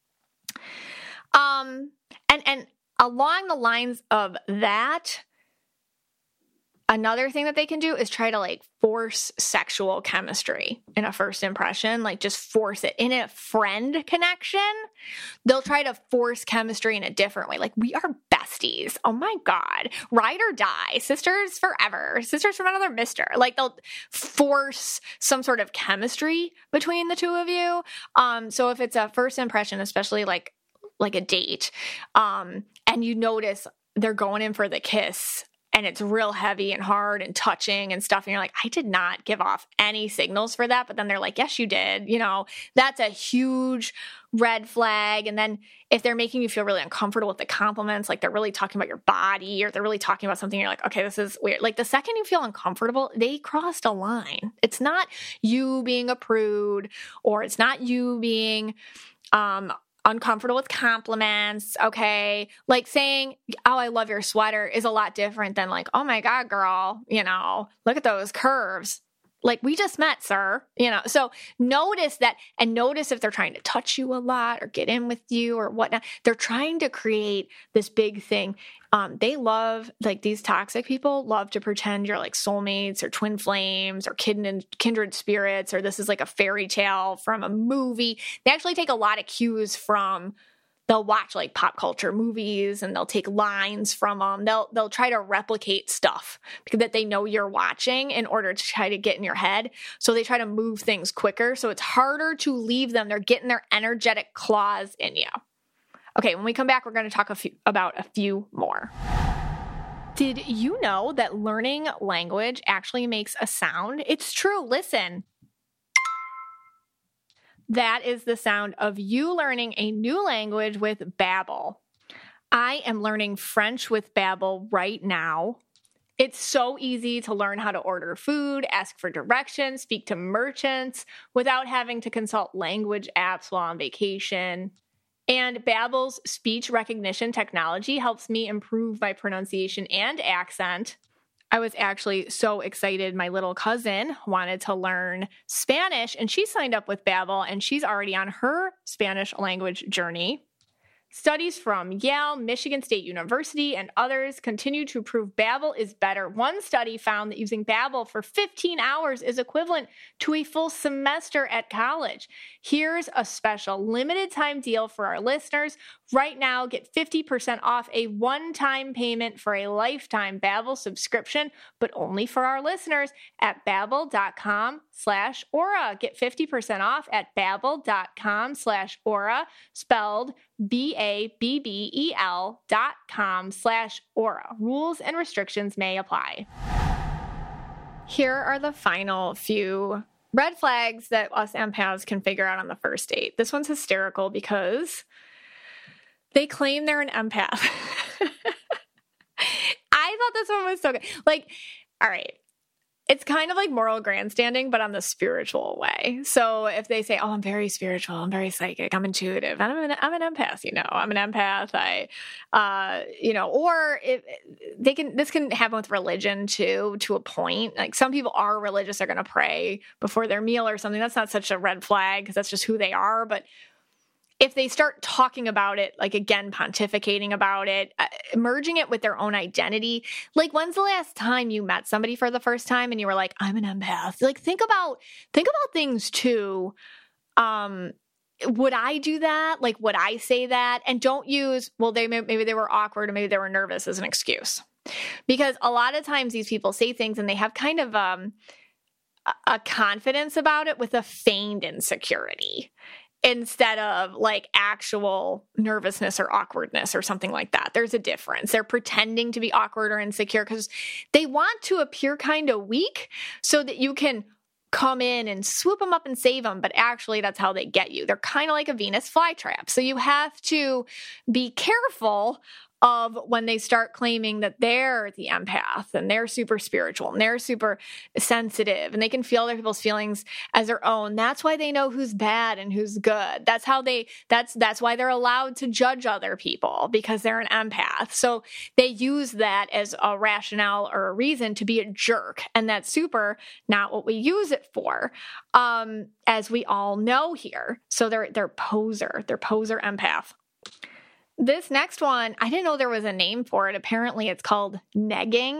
And along the lines of that, another thing that they can do is try to like force sexual chemistry in a first impression, like just force it. In a friend connection, they'll try to force chemistry in a different way. Like, we are besties. Oh my God. Ride or die. Sisters forever. Sisters from another mister. Like, they'll force some sort of chemistry between the two of you. So if it's a first impression, especially like a date, and you notice they're going in for the kiss and it's real heavy and hard and touching and stuff, and you're like, I did not give off any signals for that. But then they're like, yes, you did. That's a huge red flag. And then if they're making you feel really uncomfortable with the compliments, like they're really talking about your body, or they're really talking about something, you're like, okay, this is weird. Like, the second you feel uncomfortable, they crossed a line. It's not you being a prude, or it's not you being uncomfortable with compliments, okay? Like, saying, oh, I love your sweater is a lot different than like, oh my God, girl, look at those curves. Like, we just met, sir. So notice that, and notice if they're trying to touch you a lot or get in with you or whatnot. They're trying to create this big thing. They love, like, these toxic people love to pretend you're like soulmates or twin flames or kindred spirits, or this is like a fairy tale from a movie. They actually take a lot of cues from, they'll watch like pop culture movies and they'll take lines from them. They'll try to replicate stuff because that they know you're watching in order to try to get in your head. So they try to move things quicker. So it's harder to leave them. They're getting their energetic claws in you. Okay, when we come back, we're going to talk about a few more. Did you know that learning language actually makes a sound? It's true. Listen. That is the sound of you learning a new language with Babbel. I am learning French with Babbel right now. It's so easy to learn how to order food, ask for directions, speak to merchants without having to consult language apps while on vacation. And Babbel's speech recognition technology helps me improve my pronunciation and accent. I was actually so excited. My little cousin wanted to learn Spanish, and she signed up with Babbel, and she's already on her Spanish language journey. Studies from Yale, Michigan State University, and others continue to prove Babbel is better. One study found that using Babbel for 15 hours is equivalent to a full semester at college. Here's a special limited time deal for our listeners. Right now, get 50% off a one-time payment for a lifetime Babbel subscription, but only for our listeners at babbel.com/Aura. Get 50% off at babbel.com/Aura, spelled BABBEL.com/Aura. Rules and restrictions may apply. Here are the final few red flags that us empaths can figure out on the first date. This one's hysterical because they claim they're an empath. I thought this one was so good. Like, all right. It's kind of like moral grandstanding, but on the spiritual way. So if they say, oh, I'm very spiritual, I'm very psychic, I'm intuitive, and I'm an empath, I'm an empath. Or if this can happen with religion too, to a point. Like some people are religious, they're going to pray before their meal or something. That's not such a red flag because that's just who they are. But if they start talking about it, like again, pontificating about it, merging it with their own identity, like when's the last time you met somebody for the first time and you were like, I'm an empath? Like think about things too. Would I do that? Like, would I say that? And don't use, well, maybe they were awkward or maybe they were nervous as an excuse. Because a lot of times these people say things and they have kind of a confidence about it with a feigned insecurity, instead of like actual nervousness or awkwardness or something like that. There's a difference. They're pretending to be awkward or insecure because they want to appear kind of weak so that you can come in and swoop them up and save them. But actually, that's how they get you. They're kind of like a Venus flytrap. So you have to be careful of when they start claiming that they're the empath and they're super spiritual and they're super sensitive and they can feel other people's feelings as their own. That's why they know who's bad and who's good. That's why they're allowed to judge other people, because they're an empath. So they use that as a rationale or a reason to be a jerk. And that's super not what we use it for, as we all know here. So they're poser empath. This next one, I didn't know there was a name for it. Apparently it's called negging,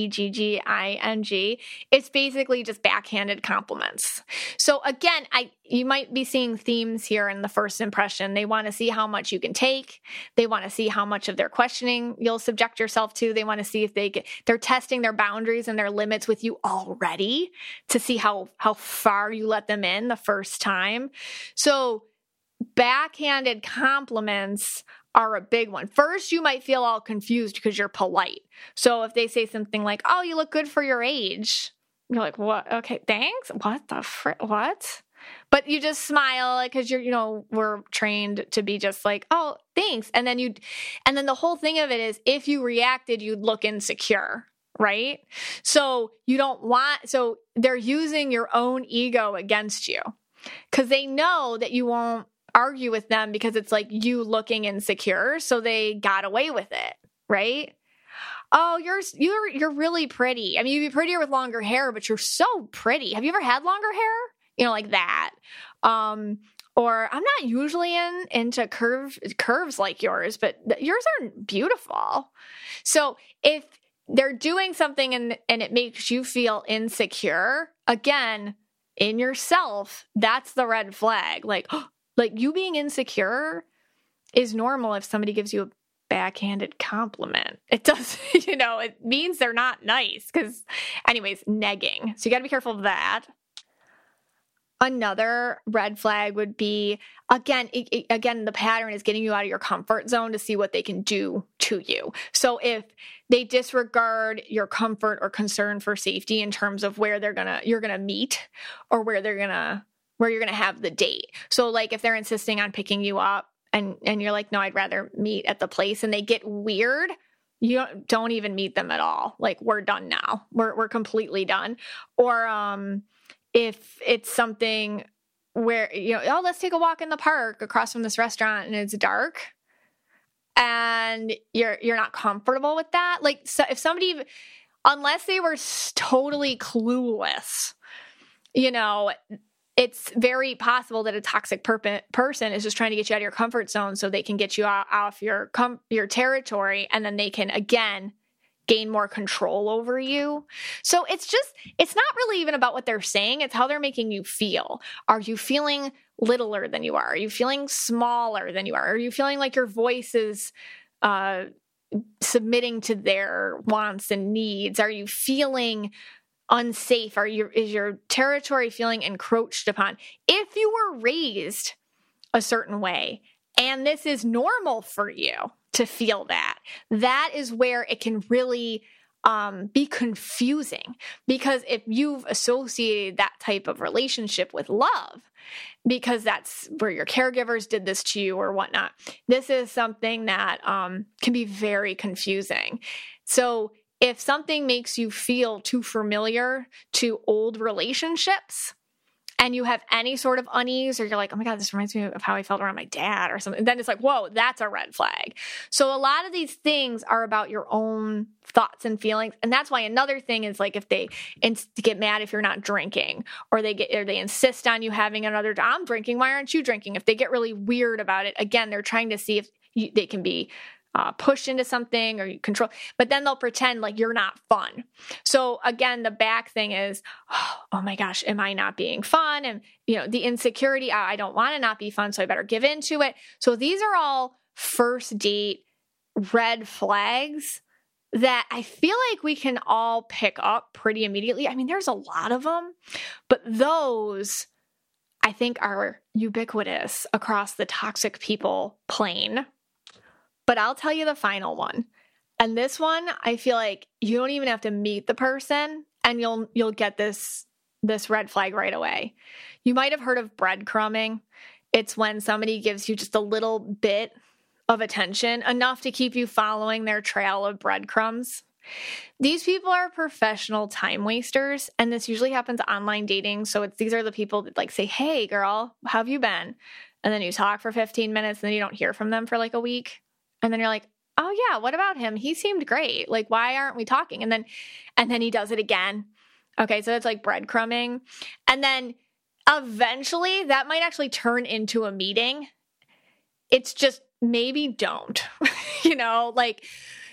Negging. It's basically just backhanded compliments. So again, you might be seeing themes here in the first impression. They want to see how much you can take. They want to see how much of their questioning you'll subject yourself to. They want to see if they're testing their boundaries and their limits with you already to see how far you let them in the first time. So backhanded compliments are a big one. First, you might feel all confused because you're polite. So if they say something like, oh, you look good for your age, you're like, what? Okay, thanks. What the frick? What? But you just smile because we're trained to be just like, oh, thanks. And then the whole thing of it is if you reacted, you'd look insecure, right? So so they're using your own ego against you because they know that you won't argue with them because it's like you looking insecure, so they got away with it, right? Oh, you're really pretty. I mean, you'd be prettier with longer hair, but you're so pretty. Have you ever had longer hair? Like that. Or I'm not usually into curves like yours, but yours are beautiful. So if they're doing something and it makes you feel insecure, again, in yourself, that's the red flag. Like you being insecure is normal if somebody gives you a backhanded compliment. It does, it means they're not nice because, anyways, negging. So you got to be careful of that. Another red flag would be, again, the pattern is getting you out of your comfort zone to see what they can do to you. So if they disregard your comfort or concern for safety in terms of where you're gonna meet or where you're gonna have the date. So like if they're insisting on picking you up and you're like, no, I'd rather meet at the place, and they get weird, you don't even meet them at all. Like, we're done now. We're completely done. Or if it's something where, oh, let's take a walk in the park across from this restaurant and it's dark and you're not comfortable with that. Like, so if somebody, unless they were totally clueless, it's very possible that a toxic person is just trying to get you out of your comfort zone so they can get you off your territory, and then they can, again, gain more control over you. So it's not really even about what they're saying. It's how they're making you feel. Are you feeling littler than you are? Are you feeling smaller than you are? Are you feeling like your voice is submitting to their wants and needs? Are you feeling unsafe? Is your territory feeling encroached upon? If you were raised a certain way and this is normal for you to feel that is where it can really be confusing, because if you've associated that type of relationship with love, because that's where your caregivers did this to you or whatnot, this is something that can be very confusing. So if something makes you feel too familiar to old relationships and you have any sort of unease, or you're like, oh my God, this reminds me of how I felt around my dad or something, then it's like, whoa, that's a red flag. So a lot of these things are about your own thoughts and feelings. And that's why another thing is like, if they get mad if you're not drinking, or they insist on you having another, I'm drinking, why aren't you drinking? If they get really weird about it, again, they're trying to see if they can be pushed into something or you control, but then they'll pretend like you're not fun. So again, the back thing is, oh my gosh, am I not being fun? And the insecurity, I don't want to not be fun, so I better give into it. So these are all first date red flags that I feel like we can all pick up pretty immediately. I mean, there's a lot of them, but those I think are ubiquitous across the toxic people plane. But I'll tell you the final one. And this one, I feel like you don't even have to meet the person and you'll get this red flag right away. You might have heard of breadcrumbing. It's when somebody gives you just a little bit of attention, enough to keep you following their trail of breadcrumbs. These people are professional time wasters, and this usually happens online dating. So these are the people that like say, hey girl, how have you been? And then you talk for 15 minutes and then you don't hear from them for like a week. And then you're like, oh yeah, what about him? He seemed great. Like, why aren't we talking? And then he does it again. Okay, so it's like breadcrumbing. And then eventually that might actually turn into a meeting. It's just maybe don't, like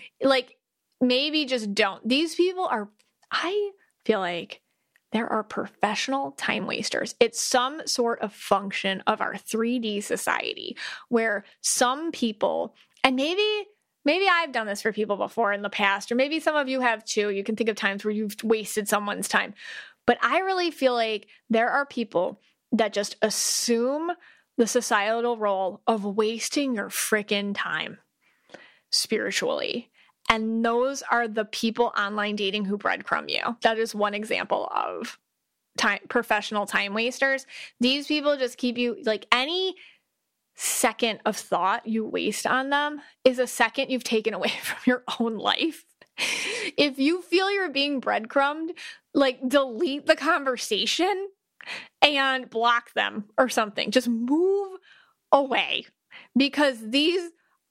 maybe just don't. These people I feel like there are professional time wasters. It's some sort of function of our 3D society where some people, and maybe I've done this for people before in the past, or maybe some of you have too. You can think of times where you've wasted someone's time. But I really feel like there are people that just assume the societal role of wasting your frickin' time spiritually. And those are the people online dating who breadcrumb you. That is one example of professional time wasters. These people just keep you, like, any second of thought you waste on them is a second you've taken away from your own life. If you feel you're being breadcrumbed, like, delete the conversation and block them or something. Just move away, because these,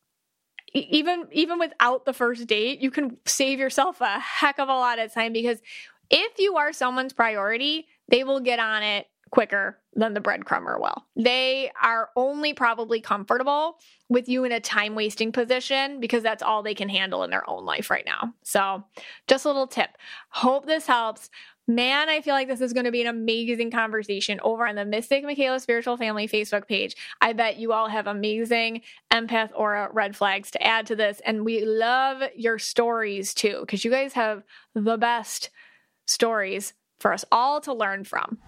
even without the first date, you can save yourself a heck of a lot of time, because if you are someone's priority, they will get on it quicker than the breadcrumber will. They are only probably comfortable with you in a time-wasting position because that's all they can handle in their own life right now. So just a little tip. Hope this helps. Man, I feel like this is going to be an amazing conversation over on the Mystic Michaela Spiritual Family Facebook page. I bet you all have amazing empath aura red flags to add to this. And we love your stories too, because you guys have the best stories for us all to learn from.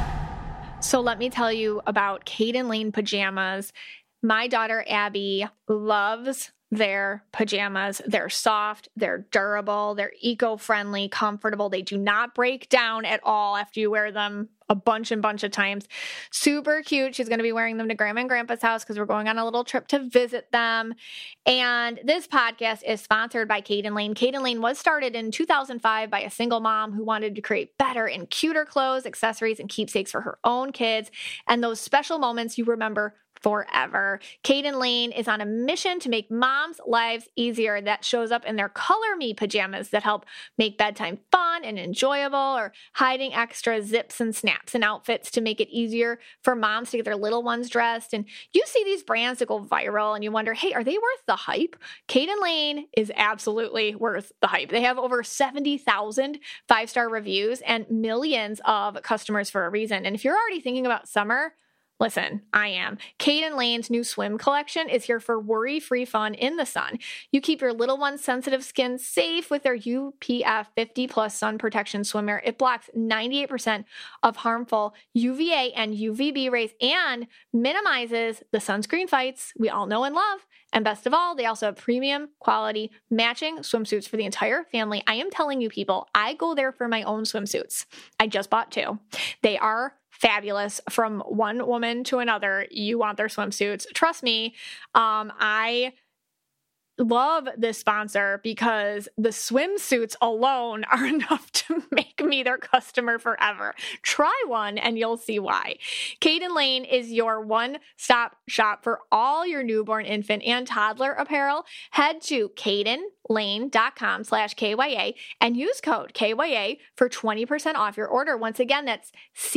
So let me tell you about Kate and Lane pajamas. My daughter Abby loves their pajamas. They're soft, they're durable, they're eco-friendly, comfortable. They do not break down at all after you wear them a bunch of times. Super cute. She's going to be wearing them to Grandma and Grandpa's house because we're going on a little trip to visit them. And this podcast is sponsored by Kate and Lane. Kate and Lane was started in 2005 by a single mom who wanted to create better and cuter clothes, accessories, and keepsakes for her own kids. And those special moments you remember forever. Kate and Lane is on a mission to make moms' lives easier. That shows up in their Color Me pajamas that help make bedtime fun and enjoyable, or hiding extra zips and snaps and outfits to make it easier for moms to get their little ones dressed. And you see these brands that go viral and you wonder, hey, are they worth the hype? Kate and Lane is absolutely worth the hype. They have over 70,000 five-star reviews and millions of customers for a reason. And if you're already thinking about summer, listen, I am. Kate and Lane's new swim collection is here for worry-free fun in the sun. You keep your little one's sensitive skin safe with their UPF 50+ sun protection swimwear. It blocks 98% of harmful UVA and UVB rays and minimizes the sunscreen fights we all know and love. And best of all, they also have premium quality matching swimsuits for the entire family. I am telling you, people, I go there for my own swimsuits. I just bought 2. They are fabulous. From one woman to another, you want their swimsuits. Trust me, I love this sponsor because the swimsuits alone are enough to make me their customer forever. Try one and you'll see why. Kate and Lane is your one-stop shop for all your newborn, infant, and toddler apparel. Head to cadenlane.com/KYA and use code KYA for 20% off your order. Once again, that's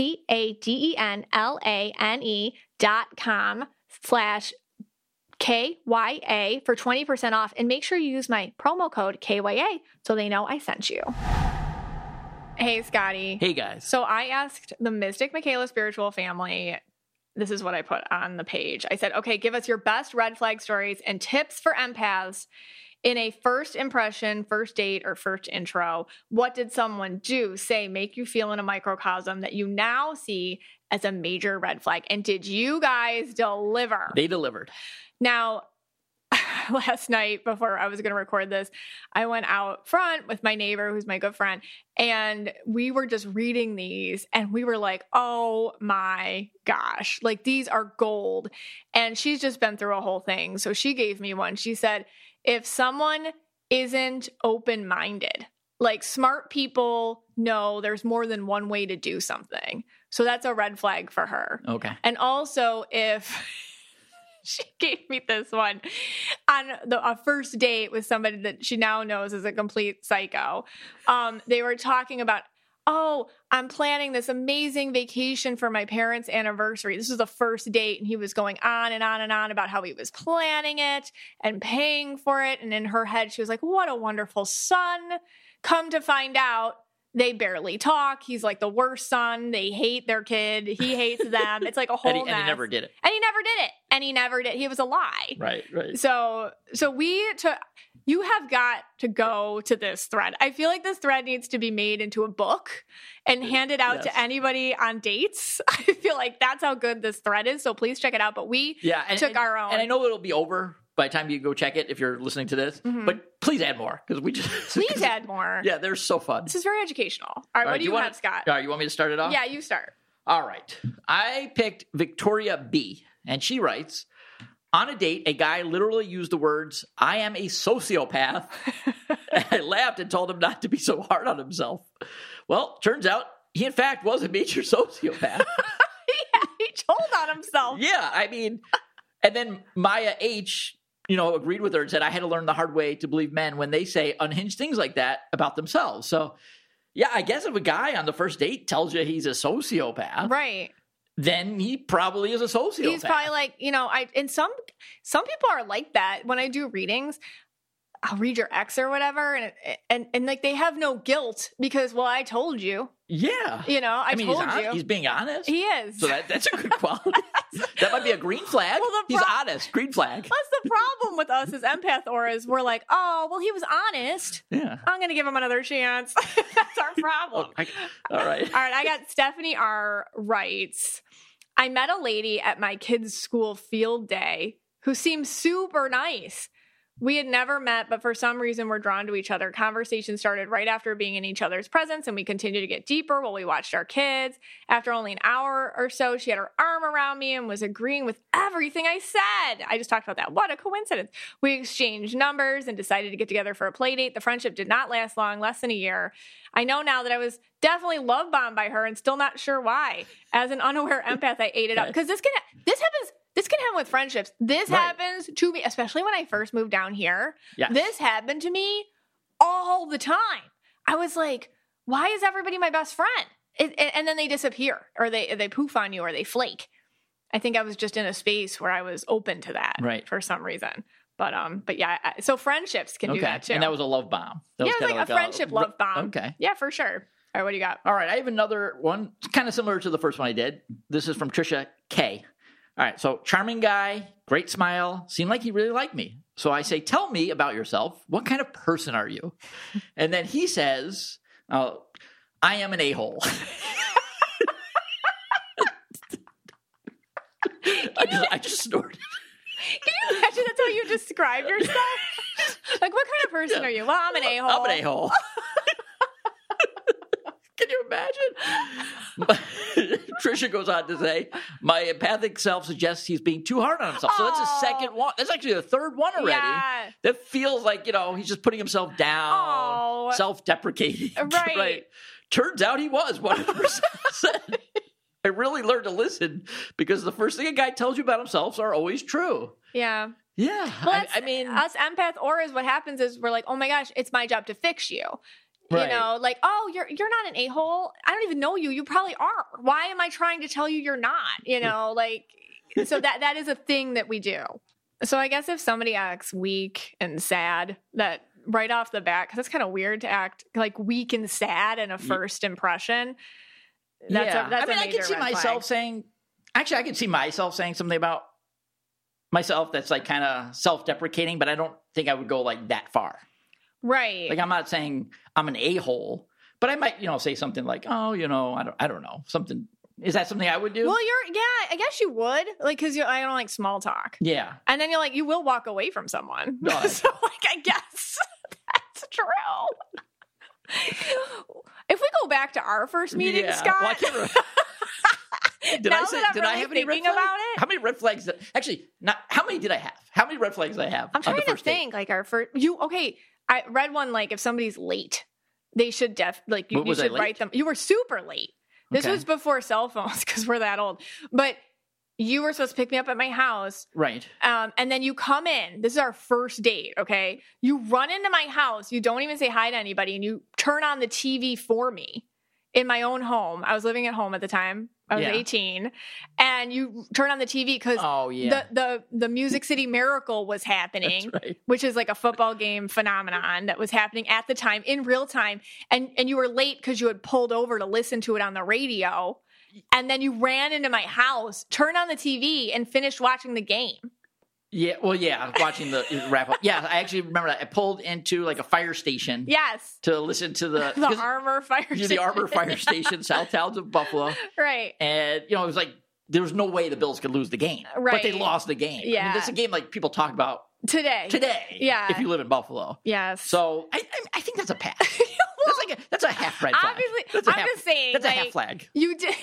CADENLANE.com/KYA for 20% off, and make sure you use my promo code KYA so they know I sent you. Hey, Scotty. Hey, guys. So I asked the Mystic Michaela Spiritual family, this is what I put on the page. I said, okay, give us your best red flag stories and tips for empaths in a first impression, first date, or first intro. What did someone do, say, make you feel in a microcosm that you now see as a major red flag? And did you guys deliver? They delivered. Now, last night before I was going to record this, I went out front with my neighbor, who's my good friend, and we were just reading these, and we were like, oh my gosh, like these are gold. And she's just been through a whole thing. So she gave me one. She said, if someone isn't open-minded, like smart people know there's more than one way to do something. So that's a red flag for her. Okay. And also if... She gave me this one on a first date with somebody that she now knows is a complete psycho. They were talking about, oh, I'm planning this amazing vacation for my parents' anniversary. This was the first date, and he was going on and on and on about how he was planning it and paying for it. And in her head, she was like, what a wonderful son. Come to find out, they barely talk. He's like the worst son. They hate their kid. He hates them. It's like a whole mess. And he never did it. And he never did it. And he never did. He was a lie. Right. So you have got to go to this thread. I feel like this thread needs to be made into a book and handed out to anybody on dates. I feel like that's how good this thread is. So please check it out. But we took our own. And I know it'll be over by the time you go check it if you're listening to this. Mm-hmm. But please add more because we just please add more. Yeah, they're so fun. This is very educational. All right, what do you have, Scott? All right, you want me to start it off? Yeah, you start. All right. I picked Victoria B, and she writes, on a date, a guy literally used the words, I am a sociopath. And I laughed and told him not to be so hard on himself. Well, turns out he, in fact, was a major sociopath. Yeah, he told on himself. Yeah, I mean, and then Maya H., agreed with her and said, I had to learn the hard way to believe men when they say unhinged things like that about themselves. So, yeah, I guess if a guy on the first date tells you he's a sociopath, right, then he probably is a sociopath. He's probably like, and some people are like that. When I do readings, I'll read your ex or whatever, and like they have no guilt because, well, I told you. Yeah. I mean, told you. He's being honest. He is. So that's a good quality. That might be a green flag. Well, he's honest. Green flag. That's the problem with us as empath auras. We're like, oh, well, he was honest. Yeah. I'm going to give him another chance. That's our problem. All right. I got Stephanie R. writes, I met a lady at my kids' school field day who seemed super nice. We had never met, but for some reason we're drawn to each other. Conversation started right after being in each other's presence, and we continued to get deeper while we watched our kids. After only an hour or so, she had her arm around me and was agreeing with everything I said. I just talked about that. What a coincidence. We exchanged numbers and decided to get together for a play date. The friendship did not last long, less than a year. I know now that I was definitely love bombed by her and still not sure why. As an unaware empath, I ate it up. Because this can him with friendships. This Right. happens to me, especially when I first moved down here. Yes. This happened to me all the time. I was like, why is everybody my best friend? And then they disappear, or they poof on you, or they flake. I think I was just in a space where I was open to that, Right. for some reason. But yeah, so friendships can do that too. And that was a love bomb. That yeah, was it was kinda like a friendship love bomb. Okay. Yeah, for sure. All right, what do you got? All right, I have another one, kind of similar to the first one I did. This is from Trisha K. All right, so charming guy, great smile, seemed like he really liked me. So I say, tell me about yourself. What kind of person are you? And then he says, I am an a-hole. I just snorted. Can you imagine that's how you describe yourself? Like, what kind of person are you? Well, I'm an a-hole. I'm an a-hole. Can you imagine? Trisha goes on to say, my empathic self suggests he's being too hard on himself. So that's the second one. That's actually the third one already. Yeah. That feels like, he's just putting himself down, Oh. self-deprecating. Right. Turns out he was 100%. I really learned to listen because the first thing a guy tells you about himself are always true. Yeah. Yeah. Well, I mean, us empath auras, what happens is we're like, oh my gosh, it's my job to fix you. Right. You know, like, oh, you're not an a-hole. I don't even know you. You probably are. Why am I trying to tell you you're not? You know, like, so that is a thing that we do. So I guess if somebody acts weak and sad, that right off the bat, because it's kind of weird to act like weak and sad in a first impression. That's a I major can see red myself flag. saying, actually, I can see myself saying something about myself that's like kind of self-deprecating, but I don't think I would go like that far. Right. Like, I'm not saying I'm an a-hole, but I might, say something like, oh, I don't know, something. Is that something I would do? Well, I guess you would, like, because I don't like small talk. Yeah. And then you will walk away from someone. No, So, I guess that's true. If we go back to our first meeting, Yeah. Scott. Well, I can't remember. Did Now I say? that I'm Did I really have any red thinking flags? about it? How many red flags? Actually, not. How many did I have? How many red flags did I have? I'm on trying the to first date? think, like, our first. I read one, like, if somebody's late, they should you Was I should late? write them. You were super late. This Okay. was before cell phones because we're that old. But you were supposed to pick me up at my house. Right. And then you come in. This is our first date, okay? You run into my house. You don't even say hi to anybody, and you turn on the TV for me in my own home. I was living at home at the time. I was Yeah. 18. And you turn on the TV because Oh yeah. the Music City Miracle was happening, That's right. which is like a football game phenomenon that was happening at the time in real time. And you were late because you had pulled over to listen to it on the radio. And then you ran into my house, turned on the TV, and finished watching the game. Yeah. Well, yeah. Watching the wrap up. Yeah, I actually remember that. I pulled into like a fire station. Yes. To listen to the The Armor Fire Station. the Arbor Fire Station, South Towns of Buffalo, Right. and it was like there was no way the Bills could lose the game, but they Right. lost the game. I Yeah. mean, this is a game like people talk about Today. Yeah. if you live in Buffalo. Yes. So I think that's a pass. That's a half red flag. Obviously, That's a I'm half, just saying. that's a like, half flag. You did.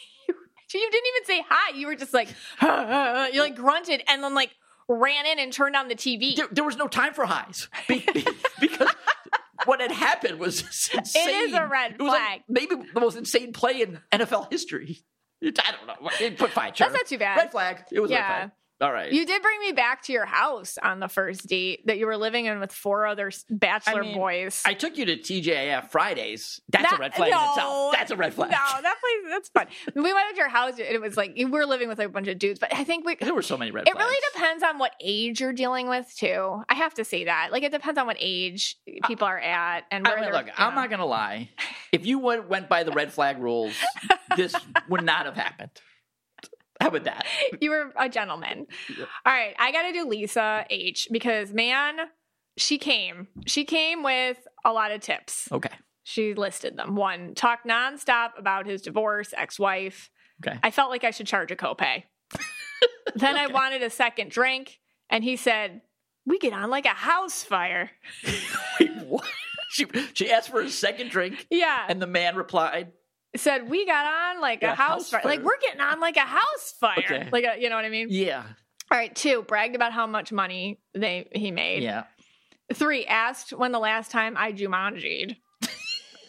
You didn't even say hi. You were just like, you like grunted and then like ran in and turned on the TV. There was no time for highs because what had happened was insane. It is a red It was like flag. maybe the most insane play in NFL history. I don't know. They put fine. Sure. That's not too bad. Red flag. It was red Yeah. flag. All right. You did bring me back to your house on the first date that you were living in with 4 other bachelor boys. I took you to TJF Fridays. That's a red flag in itself. That's a red flag. No, that place, that's fun. We went to your house and it was like, we were living with like a bunch of dudes, but I think There were so many red it flags. really depends on what age you're dealing with too. I have to say that. Like, it depends on what age people are at and where they're. Look, I'm not going to lie. If you went by the red flag rules, this would not have happened. How about that? You were a gentleman. All right, I got to do Lisa H because, man, she came with a lot of tips. Okay. She listed them. 1, talk nonstop about his divorce, ex-wife. Okay. I felt like I should charge a copay. Then I wanted a second drink, and he said, we get on like a house fire. Wait, what? She asked for a second drink, Yeah. and the man replied, said, we got on like Yeah, a house fire. Like, we're getting on like a house fire. Okay. Like, you know what I mean? yeah. All right, 2, bragged about how much money he made. Yeah. 3, asked when the last time I Jumanji'd.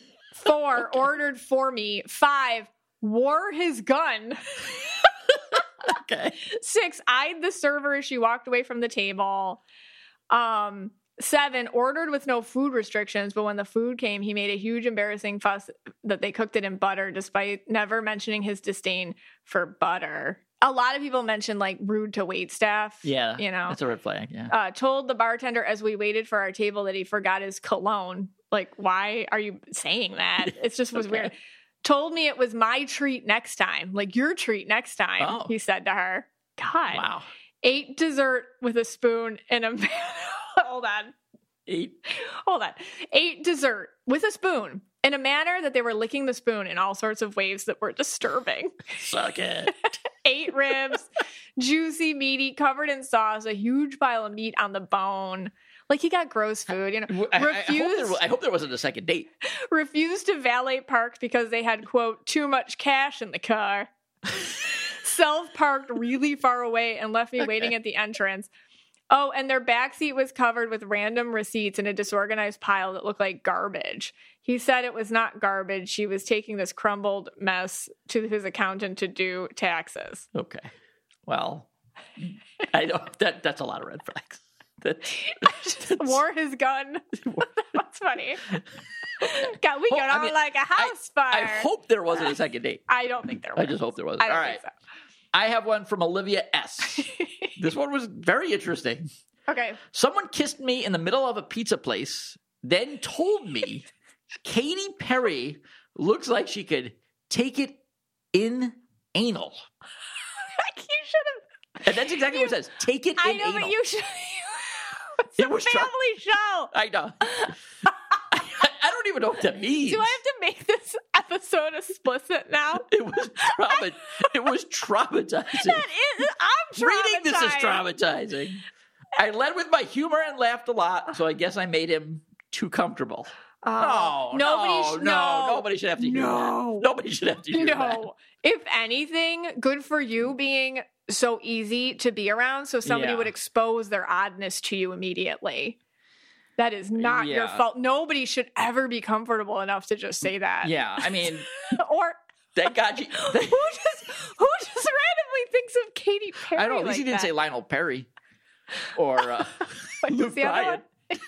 4, ordered for me. 5, wore his gun. Okay. 6, eyed the server as she walked away from the table. 7, ordered with no food restrictions, but when the food came, he made a huge embarrassing fuss that they cooked it in butter, despite never mentioning his disdain for butter. A lot of people mentioned like rude to wait staff. Yeah. You know, That's a red flag. Yeah. told the bartender as we waited for our table that he forgot his cologne. Like, why are you saying that? It just was weird. Told me it was my treat next time, like your treat next time, he said to her. God. Wow. 8 dessert with a spoon in a hold on. 8. Hold on. 8 dessert with a spoon in a manner that they were licking the spoon in all sorts of ways that were disturbing. Suck it. 8 ribs, juicy, meaty, covered in sauce, a huge pile of meat on the bone. Like, he got gross food, you know. I hope there wasn't a second date. Refused to valet park because they had, quote, too much cash in the car. Self-parked really far away and left me waiting at the entrance. Oh, and their backseat was covered with random receipts in a disorganized pile that looked like garbage. He said it was not garbage. She was taking this crumbled mess to his accountant to do taxes. Okay. Well, I know that's a lot of red flags. Just wore his gun. That's funny. God, we got on like a house fire. I hope there wasn't a second date. I don't think there was. I just hope there wasn't. I don't think so. I have one from Olivia S. This one was very interesting. Okay. Someone kissed me in the middle of a pizza place, then told me Katy Perry looks like she could take it in anal. You should have. And that's exactly what it says. Take it in anal. I know, but you should. It was a family show. I know. I don't even know what that means. Do I have to make this episode explicit now? It was traumatizing. That is, I'm traumatized. Reading this is traumatizing. I led with my humor and laughed a lot, so I guess I made him too comfortable. Nobody should have to hear that. Nobody should have to hear that. If anything, good for you being so easy to be around, so somebody would expose their oddness to you immediately. That is not your fault. Nobody should ever be comfortable enough to just say that. Yeah, I mean, or thank God you. who just randomly thinks of Katy Perry? I don't know. At least he didn't say Lionel Perry or Luke Bryan.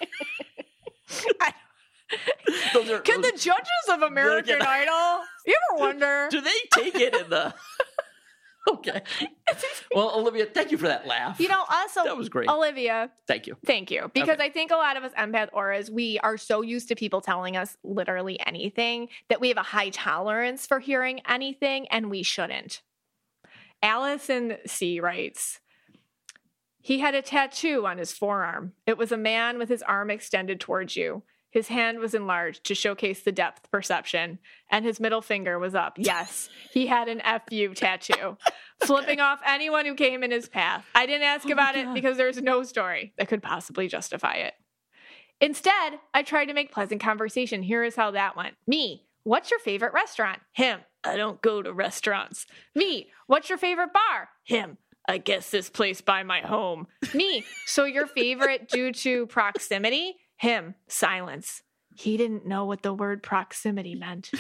Can the judges of American Idol? You ever wonder? Do they take it in the? Okay. Well, Olivia, thank you for that laugh. You know, also, that was great. Olivia. Thank you. Thank you. Because I think a lot of us empath auras, we are so used to people telling us literally anything that we have a high tolerance for hearing anything, and we shouldn't. Allison C. writes, he had a tattoo on his forearm. It was a man with his arm extended towards you. His hand was enlarged to showcase the depth perception, and his middle finger was up. Yes, he had an FU tattoo, flipping off anyone who came in his path. I didn't ask about it because there's no story that could possibly justify it. Instead, I tried to make pleasant conversation. Here is how that went. Me, what's your favorite restaurant? Him, I don't go to restaurants. Me, what's your favorite bar? Him, I guess this place by my home. Me, so your favorite due to proximity? Him, silence. He didn't know what the word proximity meant.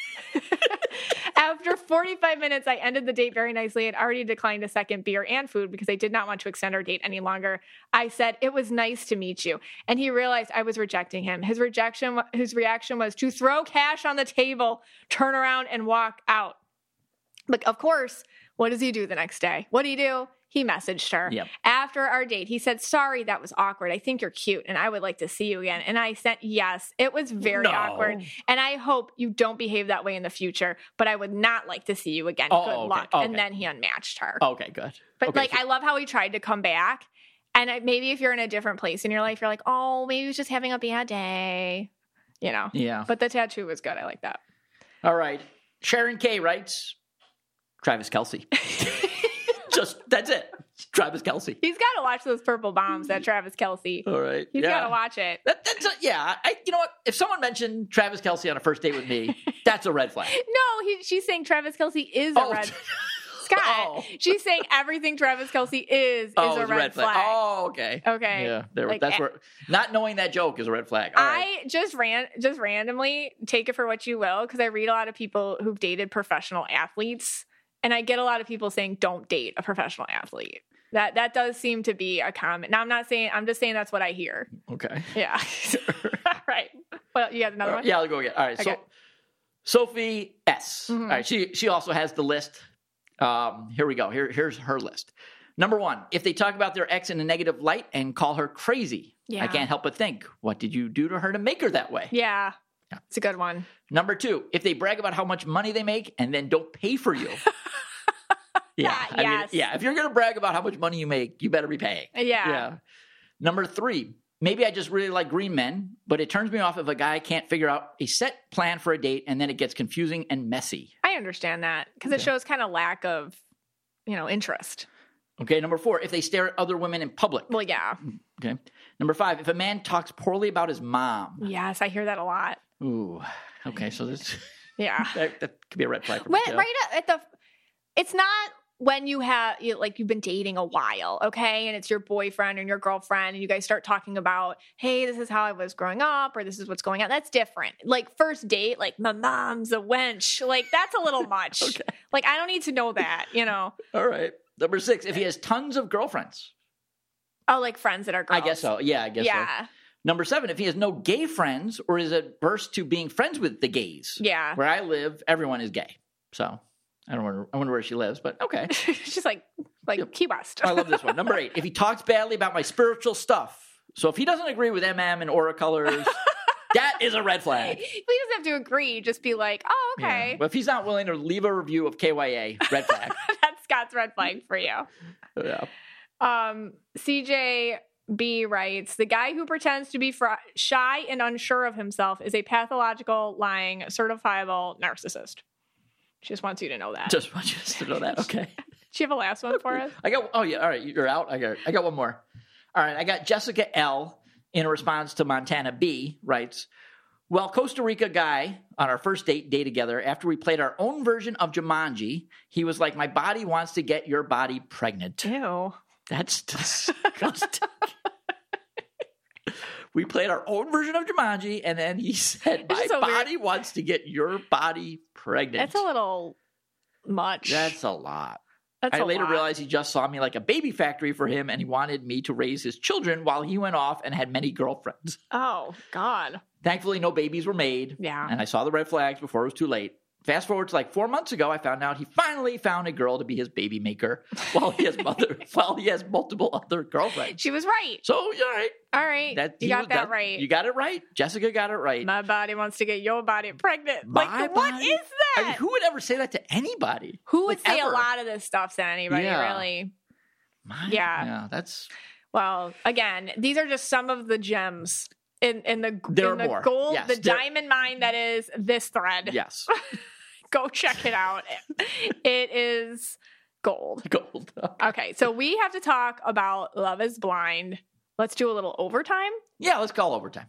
After 45 minutes, I ended the date very nicely. I'd already declined a second beer and food because I did not want to extend our date any longer. I said, it was nice to meet you. And he realized I was rejecting him. His reaction was to throw cash on the table, turn around, and walk out. But of course, what does he do the next day? What do you do? He messaged her. Yep. After our date. He said, sorry, that was awkward. I think you're cute and I would like to see you again. And I said, yes, it was very awkward. And I hope you don't behave that way in the future, but I would not like to see you again. Good luck. Okay. And then he unmatched her. Okay, good. But I love how he tried to come back. And maybe if you're in a different place in your life, you're like, oh, maybe he was just having a bad day. You know? Yeah. But the tattoo was good. I like that. All right. Sharon K. writes, Travis Kelce. That's it. Travis Kelce. He's got to watch those Purple Bombs, that Travis Kelce. All right. He's got to watch it. You know what? If someone mentioned Travis Kelce on a first date with me, that's a red flag. No, she's saying Travis Kelce is a red Scott. She's saying everything Travis Kelce is a red flag. Oh, okay. Okay. Yeah, that's where not knowing that joke is a red flag. All right. I just randomly take it for what you will, because I read a lot of people who've dated professional athletes. And I get a lot of people saying don't date a professional athlete. That does seem to be a comment. Now, I'm just saying that's what I hear. Okay. Yeah. All right. Well, you got another one? Yeah, I'll go again. All right. Okay. So Sophie S. All right. She also has the list. Here we go. Here's her list. Number 1, if they talk about their ex in a negative light and call her crazy, I can't help but think, what did you do to her to make her that way? Yeah. It's a good one. Number 2, if they brag about how much money they make and then don't pay for you. Yes. If you're going to brag about how much money you make, you better be paying. Yeah. Number 3, maybe I just really like green men, but it turns me off if a guy can't figure out a set plan for a date and then it gets confusing and messy. I understand that because it shows kind of lack of, interest. Okay. Number 4, if they stare at other women in public. Well, yeah. Okay. Number 5, if a man talks poorly about his mom. Yes, I hear that a lot. Ooh. Okay. So this. Yeah. that could be a red flag for me. Right at the. It's not when you've been dating a while, okay, and it's your boyfriend and your girlfriend, and you guys start talking about, hey, this is how I was growing up, or this is what's going on. That's different. Like first date, like my mom's a wench, like that's a little much. Okay. Like I don't need to know that, All right. Number 6, if he has tons of girlfriends. Oh, like friends that are girls. I guess so. Yeah, I guess so. Yeah. Number 7, if he has no gay friends or is adverse to being friends with the gays. Yeah. Where I live, everyone is gay. So I wonder where she lives, but okay. She's like Key West. I love this one. Number 8, if he talks badly about my spiritual stuff. So if he doesn't agree with and Aura colors, that is a red flag. He doesn't have to agree. Just be like, oh, okay. Yeah. But if he's not willing to leave a review of KYA, red flag. That's Scott's red flag for you. Yeah. CJB writes, the guy who pretends to be shy and unsure of himself is a pathological, lying, certifiable narcissist. She just wants you to know that. Just want you to know that. Okay. Do you have a last one for us? Oh yeah. All right. You're out. I got one more. All right. I got Jessica L in response to Montana B writes, well, Costa Rica guy on our first day together, after we played our own version of Jumanji, he was like, my body wants to get your body pregnant. Ew. That's disgusting. We played our own version of Jumanji, and then he said, my body wants to get your body pregnant. That's a little much. That's a lot. That's I later realized he just saw me like a baby factory for him, and he wanted me to raise his children while he went off and had many girlfriends. Oh, God. Thankfully, no babies were made. Yeah. And I saw the red flags before it was too late. Fast forward to like 4 months ago, I found out he finally found a girl to be his baby maker while he has multiple other girlfriends. She was right. So, all right. All right. You got that right. You got it right. Jessica got it right. My body wants to get your body pregnant. What is that? I mean, who would ever say that to anybody? Who would say ever? a lot of this stuff to anybody, really? Yeah, that's... Well, again, these are just some of the gems in the more. gold, Yes, the diamond mine that is this thread. Yes. Go check it out. It is gold. Gold. Okay, so we have to talk about Love is Blind. Let's do a little overtime. Yeah, let's call overtime.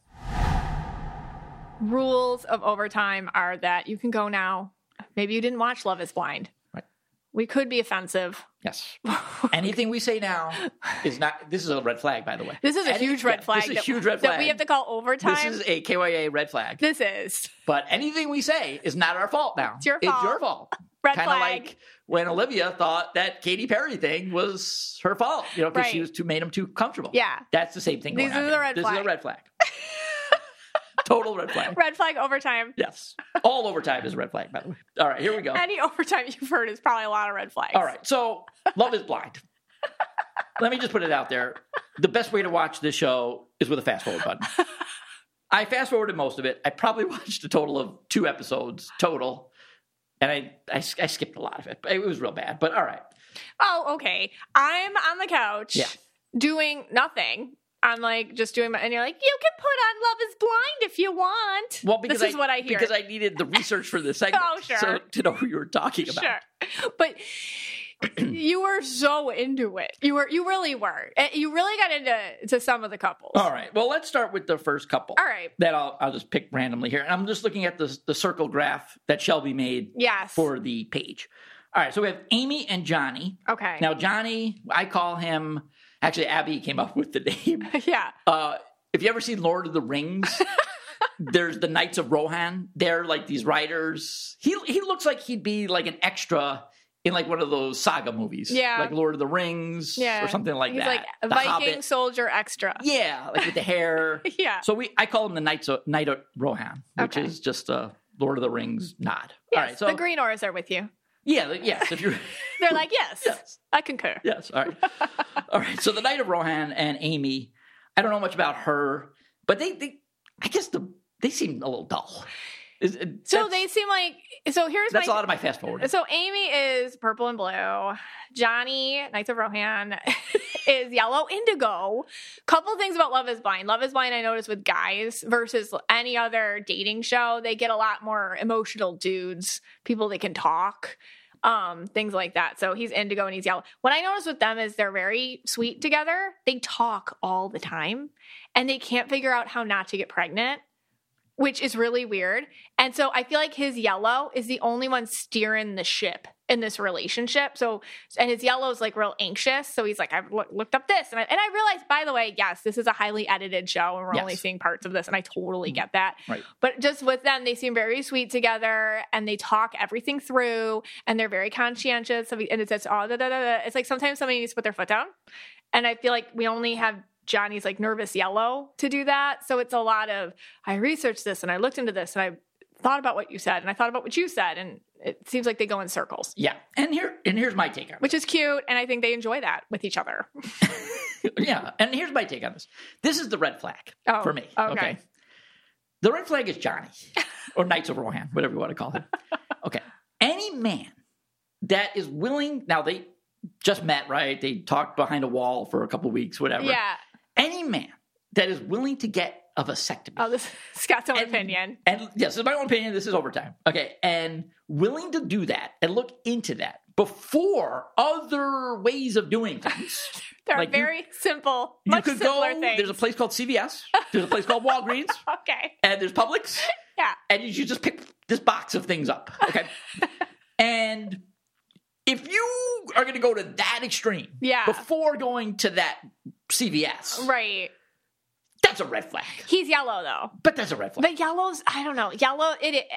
Rules of overtime are that you can go now. Maybe you didn't watch Love is Blind. Right. We could be offensive. Yes. Anything we say now is not... This is a red flag, by the way. This is a huge red flag. This is a huge red flag. That we have to call overtime. This is a KYA red flag. This is. But anything we say is not our fault now. It's your fault. It's your fault. Red Kind of flag. like when Olivia thought that Katy Perry thing was her fault, because she made him too comfortable. Yeah. That's the same thing going on. This is a red flag. This is a red flag. Total red flag. Red flag overtime. Yes. All overtime is a red flag, by the way. All right, here we go. Any overtime you've heard is probably a lot of red flags. All right, so Love is Blind. Let me just put it out there. The best way to watch this show is with a fast forward button. I fast forwarded most of it. I probably watched a total of 2 episodes total. And I skipped a lot of it. It was real bad, but all right. Oh, okay. I'm on the couch doing nothing. I'm like just doing and you're like, you can put on Love is Blind if you want. Well, because this is what I hear. Because I needed the research for this segment. Oh, sure. So to know who you were talking about. Sure. But you were so into it. You really were. You really got into some of the couples. All right. Well, let's start with the first couple. All right. That I'll just pick randomly here. And I'm just looking at the circle graph that Shelby made for the page. All right. So we have Amy and Johnny. Okay. Now, Johnny, I call him... Actually, Abby came up with the name. Yeah. If you ever seen Lord of the Rings, there's the Knights of Rohan. They're like these riders. He looks like he'd be like an extra in like one of those saga movies. Yeah. Like Lord of the Rings Yeah. or something like He's that. like a The Viking Hobbit. soldier extra. Yeah, like with the hair. Yeah. So I call him the Knight of Rohan, which Okay. is just a Lord of the Rings nod. Yes, All right, so the Green Auras are with you. yes, if you're They're like, yes, Yes. I concur. yes, all right, all right. So the Knight of Rohan and Amy, I don't know much about her, but they I guess they seem a little dull. So they seem like, so here's that's my, a lot of my fast forward. so Amy is purple and blue. Johnny, Knights of Rohan, is yellow indigo. Couple things about Love is Blind. Love is Blind, I noticed with guys versus any other dating show, they get a lot more emotional dudes, people that can talk, things like that. So he's indigo and he's yellow. What I noticed with them is they're very sweet together. They talk all the time and they can't figure out how not to get pregnant, which is really weird. And so I feel like his yellow is the only one steering the ship in this relationship. So, and his yellow is like real anxious. So he's like, I've looked up this. And I realized, by the way, yes, this is a highly edited show and we're only Yes. seeing parts of this. And I totally get that. Right. But just with them, they seem very sweet together and they talk everything through and they're very conscientious. And it's just, it's like sometimes somebody needs to put their foot down. And I feel like we only have Johnny's like nervous yellow to do that. So it's a lot of, I researched this and I looked into this and I thought about what you said and I thought about what you said. And it seems like they go in circles, Yeah, and here's my take on it. which is cute. And I think they enjoy that with each other. Yeah, and here's my take on this. This is the red flag Oh, for me. okay. The red flag is Johnny, or Knights of Rohan, whatever you want to call him. Okay. Any man that is willing, now they just met, right? They talked behind a wall for a couple weeks, whatever. Yeah. Any man that is willing to get a vasectomy. Oh, this has got some And- opinion. And yes, this is my own opinion. This is overtime. Okay. And willing to do that and look into that before other ways of doing things. There are like very simple, You much could simpler go, things. there's a place called CVS, there's a place called Walgreens, Okay. and there's Publix, Yeah. and you should just pick this box of things up. Okay. And if you are going to go to that extreme Yeah. before going to that CVS, Right. that's a red flag. He's yellow though. But that's a red flag. But yellows, I don't know. Yellow,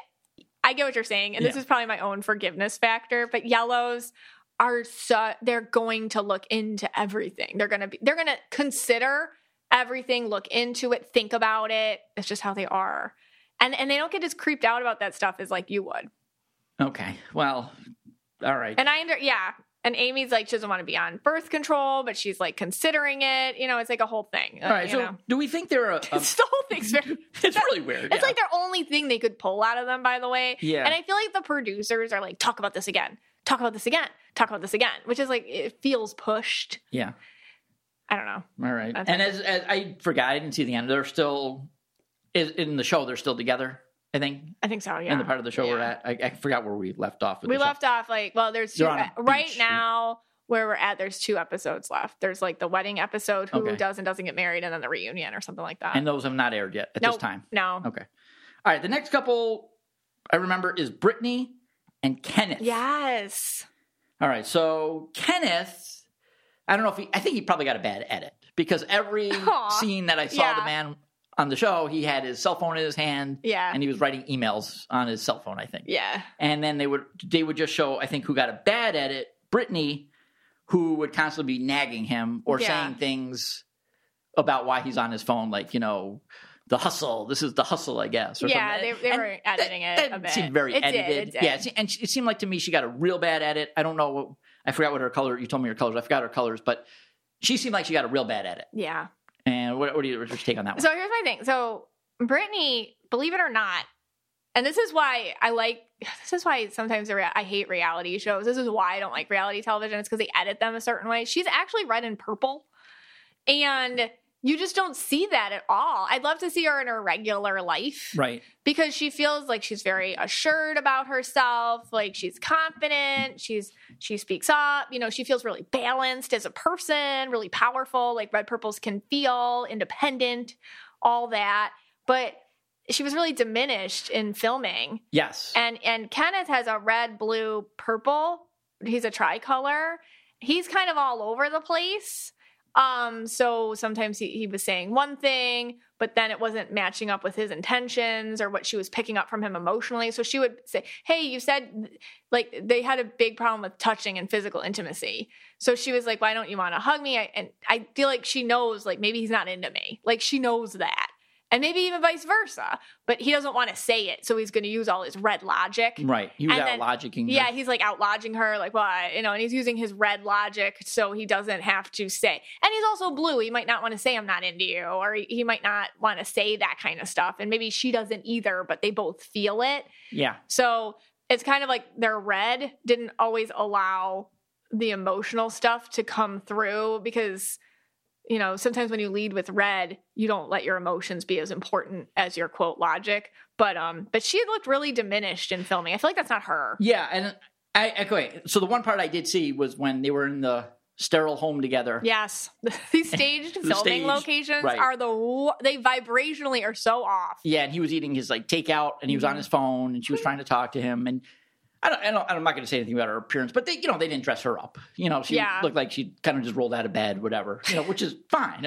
I get what you're saying, and this Yeah. is probably my own forgiveness factor. But yellows are they're going to look into everything. They're gonna consider everything, look into it, think about it. It's just how they are, and they don't get as creeped out about that stuff as like you would. Okay. Well, all right. And yeah. And Amy's like, she doesn't want to be on birth control, but she's like considering it. You know, it's like a whole thing. All right. you So know? do we think they're It's the whole thing's very. it's really weird. It's like their only thing they could pull out of them, by the way. Yeah. And I feel like the producers are like, talk about this again, talk about this again, talk about this again, which is like, it feels pushed. Yeah. I don't know. All right. That's And it. as I forgot, I didn't see the end. They're still in the show. They're still together. I think I think so. Yeah. in the part of the show Yeah. we're at. I forgot where we left off. With We the show. left off like, well, there's two, They're on a right beach. now where we're at. There's 2 episodes left. There's like the wedding episode, who Okay. does and doesn't get married, and then the reunion or something like that. And those have not aired yet at this Nope. time. No. Okay. All right. The next couple I remember is Brittany and Kenneth. Yes. All right. So Kenneth, I don't know if I think he probably got a bad edit because every Aw. scene that I saw Yeah. the man on the show, he had his cell phone in his hand. Yeah. And he was writing emails on his cell phone, I think. Yeah. And then they would just show, I think, who got a bad edit, Brittany, who would constantly be nagging him or Yeah. saying things about why he's on his phone, like, you know, the hustle. This is the hustle, I guess. Or Yeah, something. they And were editing it that a bit. seemed very It did, edited. it did. Yeah, and it seemed like to me she got a real bad edit. I don't know. I forgot what her color. You told me her colors. I forgot her colors, but she seemed like she got a real bad edit. Yeah. And what's your take on that one? So here's my thing. So Brittany, believe it or not, and this is why sometimes I hate reality shows. This is why I don't like reality television. It's because they edit them a certain way. She's actually red and purple. And you just don't see that at all. I'd love to see her in her regular life. Right. Because she feels like she's very assured about herself, like she's confident, she speaks up, you know, she feels really balanced as a person, really powerful, like red purples can feel, independent, all that. But she was really diminished in filming. Yes. And Kenneth has a red, blue, purple. He's a tricolor. He's kind of all over the place. So sometimes he was saying one thing, but then it wasn't matching up with his intentions or what she was picking up from him emotionally. So she would say, hey, you said, like, they had a big problem with touching and physical intimacy. So she was like, why don't you want to hug me? And I feel like she knows, like, maybe he's not into me. Like, she knows that. And maybe even vice versa. But he doesn't want to say it, so he's going to use all his red logic. Right. He was out-logicking her. Yeah, he's like out-lodging her, like, well, and he's using his red logic so he doesn't have to say. And he's also blue. He might not want to say, I'm not into you, or he might not want to say that kind of stuff. And maybe she doesn't either, but they both feel it. Yeah. So it's kind of like their red didn't always allow the emotional stuff to come through because, you know, sometimes when you lead with red, you don't let your emotions be as important as your quote logic. But she looked really diminished in filming. I feel like that's not her. Yeah, and I echo. So the one part I did see was when they were in the sterile home together. Yes, these staged filming locations are they vibrationally are so off. Yeah, and he was eating his like takeout, and he was on his phone, and she was trying to talk to him, and I'm not going to say anything about her appearance, but they didn't dress her up. You know, she looked like she kind of just rolled out of bed, whatever. You know, which is fine.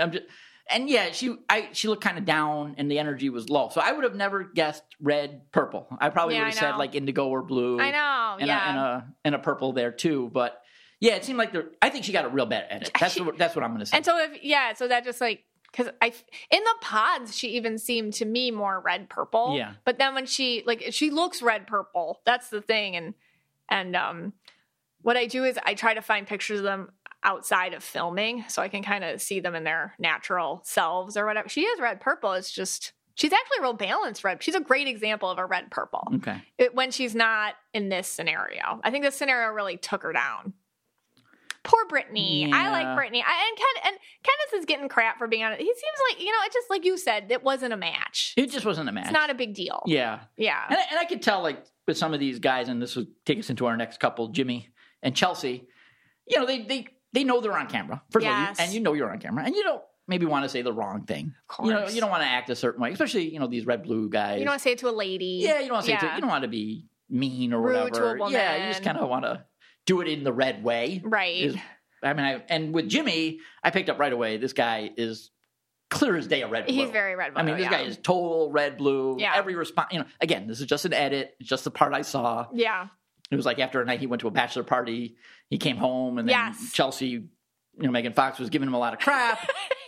She looked kind of down, and the energy was low. So I would have never guessed red, purple. I probably would have said like indigo or blue. I know, and a purple there too. But yeah, it seemed like I think she got a real bad edit. That's what I'm going to say. And so so that just like. Because in the pods, she even seemed to me more red purple. Yeah. But then when she looks red purple. That's the thing. And what I do is I try to find pictures of them outside of filming, so I can kind of see them in their natural selves or whatever. She is red purple. It's just she's actually a real balanced red. She's a great example of a red purple. Okay. When she's not in this scenario, I think this scenario really took her down. Poor Brittany. Yeah. I like Brittany. And Kenneth is getting crap for being on it. He seems like, it's just like you said, it wasn't a match. It just wasn't a match. It's not a big deal. Yeah. Yeah. And I could tell, like, with some of these guys, and this will take us into our next couple, Jimmy and Chelsea, they know they're on camera. First of all, and you're on camera, and you don't maybe want to say the wrong thing. Of course. You don't want to act a certain way, especially, these red blue guys. You don't want to say it to a lady. Yeah, you don't want to say it you don't want to be mean or rude whatever. to a woman. Yeah, you just kind of want to do it in the red way. Right. And with Jimmy, I picked up right away. This guy is clear as day a red blue. He's very red blue. I mean, this guy is total red blue. Yeah. Every response, again, this is just an edit. It's just the part I saw. Yeah. It was like after a night he went to a bachelor party, he came home, and then Chelsea, Megan Fox was giving him a lot of crap,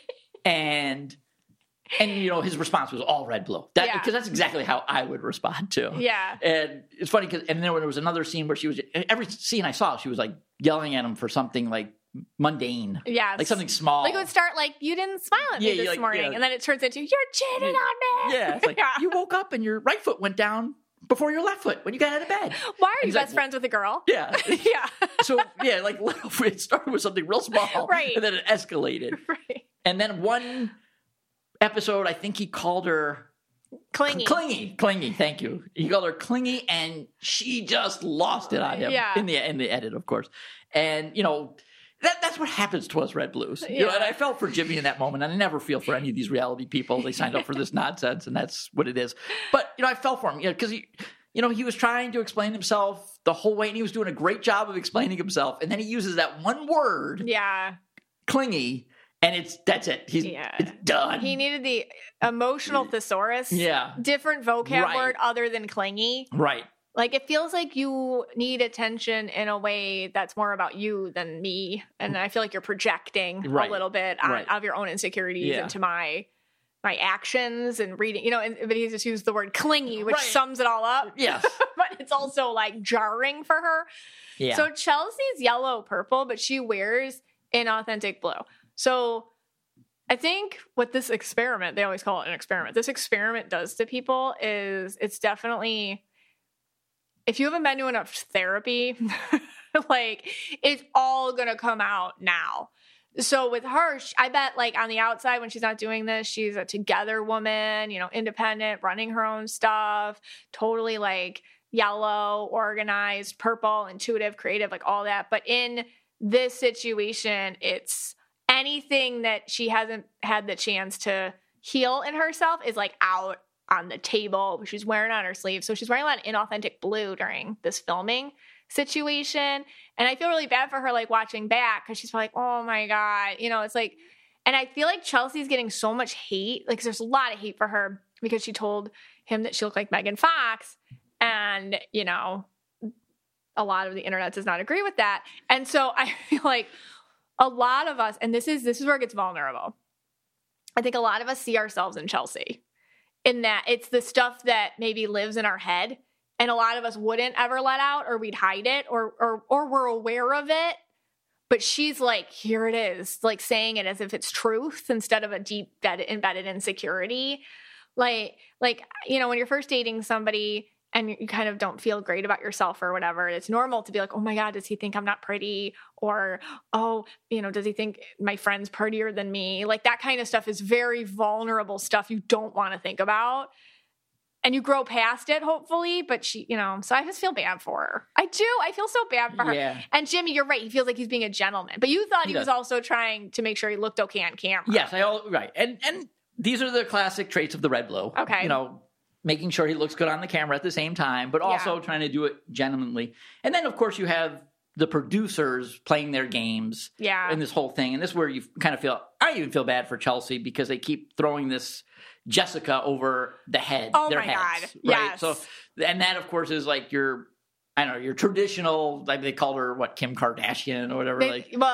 and his response was all red blue. Because that's exactly how I would respond to. Yeah. And it's funny and then there was another scene where every scene I saw, she was like yelling at him for something like mundane. Yeah. Like something small. Like it would start like, you didn't smile at me this morning. And then it turns into, you're cheating on me. Yeah. It's like, you woke up and your right foot went down before your left foot when you got out of bed. Why are you best friends with a girl? Yeah. Yeah. So, like it started with something real small. Right. And then it escalated. Right. And then one episode, I think he called her Clingy. Thank you. He called her clingy, and she just lost it on him. Yeah. In the edit, of course. And that's what happens to us red blues. Yeah. And I felt for Jimmy in that moment, and I never feel for any of these reality people. They signed up for this nonsense, and that's what it is. But I felt for him, because he was trying to explain himself the whole way, and he was doing a great job of explaining himself. And then he uses that one word, clingy. And that's it. It's done. He needed the emotional thesaurus. Yeah. Different vocab word other than clingy. Right. Like, it feels like you need attention in a way that's more about you than me. And I feel like you're projecting a little bit of your own insecurities into my actions and reading, but he just used the word clingy, which sums it all up. Yes. But it's also like jarring for her. Yeah. So Chelsea's yellow purple, but she wears inauthentic blue. So I think what this experiment, they always call it an experiment, this experiment does to people is it's definitely, if you haven't been to enough therapy, like, it's all going to come out now. So with her, I bet, like, on the outside when she's not doing this, she's a together woman, independent, running her own stuff, totally, like, yellow, organized, purple, intuitive, creative, like all that. But in this situation, it's anything that she hasn't had the chance to heal in herself is like out on the table. She's wearing on her sleeve. So she's wearing a lot of inauthentic blue during this filming situation. And I feel really bad for her, like watching back, because she's probably like, oh my God, it's like, and I feel like Chelsea's getting so much hate. Like there's a lot of hate for her because she told him that she looked like Megan Fox. And, a lot of the internet does not agree with that. And so I feel like a lot of us, and this is where it gets vulnerable. I think a lot of us see ourselves in Chelsea, in that it's the stuff that maybe lives in our head. And a lot of us wouldn't ever let out, or we'd hide it, or we're aware of it. But she's like, here it is, like saying it as if it's truth instead of a deep embedded insecurity. Like, when you're first dating somebody and you kind of don't feel great about yourself or whatever, it's normal to be like, oh my God, does he think I'm not pretty? Or, oh, does he think my friend's prettier than me? Like that kind of stuff is very vulnerable stuff you don't want to think about. And you grow past it, hopefully. But she, so I just feel bad for her. I do. I feel so bad for her. Yeah. And Jimmy, you're right. He feels like he's being a gentleman. But you thought he was also trying to make sure he looked okay on camera. Yes, right. And these are the classic traits of the red blue. Okay. Making sure he looks good on the camera at the same time, but also trying to do it gentlemanly. And then, of course, you have the producers playing their games in this whole thing. And this is where you kind of feel, I even feel bad for Chelsea because they keep throwing this Jessica over the head. Oh their my heads, God. Right? Yes. So, and that, of course, is like your traditional, like they called her, Kim Kardashian or whatever.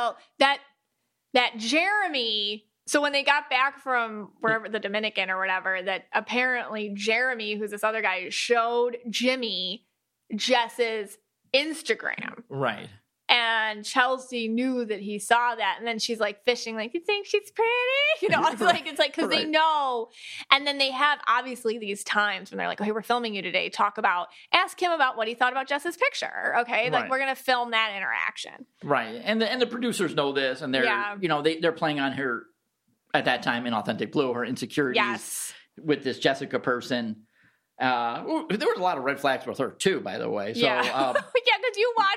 That Jeremy... So when they got back from wherever, the Dominican or whatever, that apparently Jeremy, who's this other guy, showed Jimmy Jess's Instagram. Right. And Chelsea knew that he saw that. And then she's like fishing, like, you think she's pretty? It's like, because they know. And then they have obviously these times when they're like, okay, we're filming you today. Ask him about what he thought about Jess's picture. Okay. Like we're going to film that interaction. Right. And the producers know this, and they're, they're playing on her, at that time, in Authentic Blue, her insecurities with this Jessica person. There was a lot of red flags with her too, by the way. So, because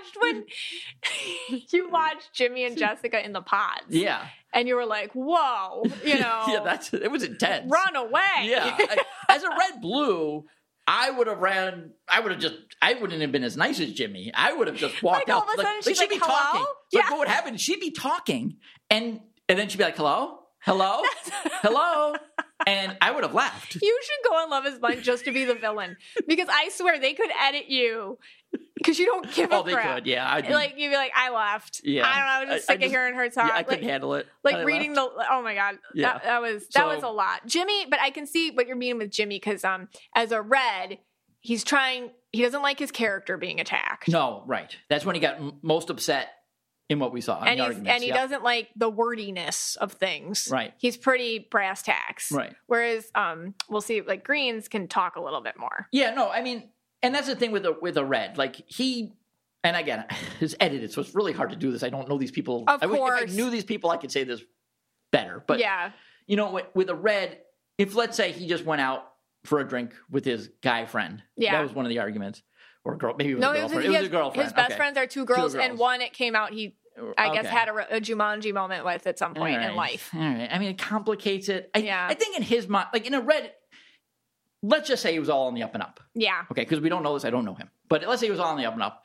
you watched Jimmy and Jessica in the pods. Yeah. And you were like, whoa, Yeah, it was intense. Run away. Yeah. As a red blue, I wouldn't have been as nice as Jimmy. I would have just walked out. All of a sudden she'd be talking. hello? Like, what would happen? She'd be talking, and then she'd be like, hello? Hello? Hello? And I would have laughed. You should go on Love is Blind just to be the villain. Because I swear they could edit you because you don't give a crap. Oh, they could, yeah. You'd be like, I left. Yeah. I don't know. I was just sick of hearing her talk. Yeah, I couldn't handle it. Like reading oh my God. Yeah. That was a lot. Jimmy, but I can see what you're meaning with Jimmy because as a red, he doesn't like his character being attacked. No, right. That's when he got most upset. In what we saw, and he doesn't like the wordiness of things. Right, he's pretty brass tacks. Right. Whereas, we'll see. Like Greens can talk a little bit more. Yeah. No, I mean, and that's the thing with a red. Like and again, it's edited, so it's really hard to do this. I don't know these people. Of course, if I knew these people, I could say this better. But with a red, if let's say he just went out for a drink with his guy friend, that was one of the arguments. Or girl, maybe it was a girlfriend. It was a girlfriend. His best friends are two girls, and one it came out he. I guess had a Jumanji moment with at some point in life. All right. I mean, it complicates it. I think in his mind, like in a red, let's just say he was all on the up and up. Yeah. Okay, because we don't know this. I don't know him. But let's say he was all on the up and up.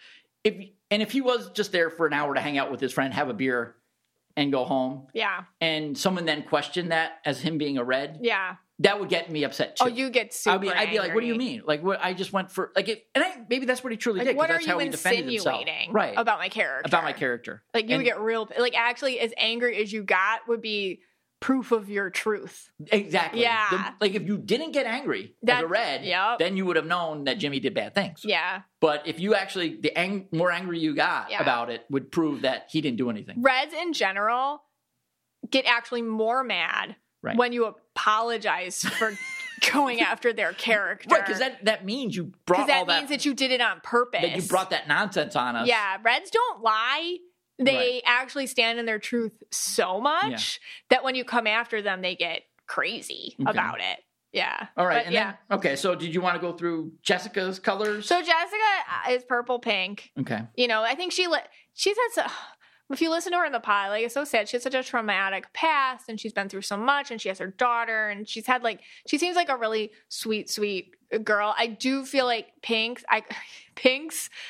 If he was just there for an hour to hang out with his friend, have a beer, and go home. Yeah. And someone then questioned that as him being a red. Yeah. That would get me upset too. Oh, you get super angry. I'd be like, "What do you mean? Like, what? I just went for like it." And maybe that's what he truly did. What are that's you how he defended himself. Right. About my character? About my character. Like you would get real. Like actually, as angry as you got would be proof of your truth. Exactly. Yeah. Like if you didn't get angry as a red, then you would have known that Jimmy did bad things. Yeah. But if you actually, more angry you got about it would prove that he didn't do anything. Reds in general get actually more mad when you apologize for going after their character. Right, because that means you brought all that. That means that you did it on purpose. That you brought that nonsense on us. Yeah, Reds don't lie. They actually stand in their truth so much that when you come after them, they get crazy about it. Yeah. All right. Then, so did you want to go through Jessica's colors? So Jessica is purple pink. Okay. You know, I think she's had if you listen to her in the pod, like, it's so sad. She has such a traumatic past, and she's been through so much, and she has her daughter, and she seems like a really sweet, sweet girl. I do feel like Pinks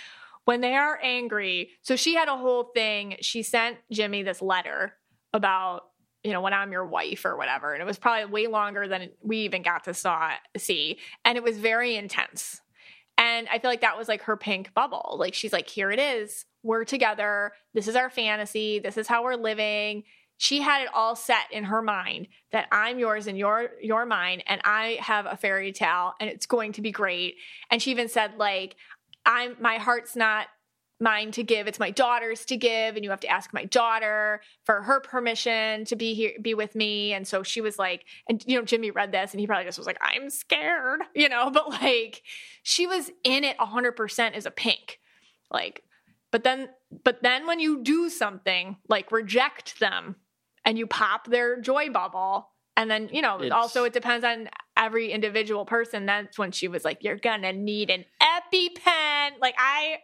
when they are angry. So she had a whole thing. She sent Jimmy this letter about, when I'm your wife or whatever. And it was probably way longer than we even got to see. And it was very intense. And I feel like that was like her pink bubble. Like, she's like, here it is. We're together. This is our fantasy. This is how we're living. She had it all set in her mind that I'm yours and you're mine. And I have a fairy tale and it's going to be great. And she even said, like, my heart's not mine to give, it's my daughter's to give, and you have to ask my daughter for her permission to be with me. And so she was like, and Jimmy read this and he probably just was like, I'm scared, but like, she was in it 100% as a pink. Like, but then when you do something like reject them and you pop their joy bubble, and then also it depends on every individual person. That's when she was like, you're gonna need an EpiPen. Like,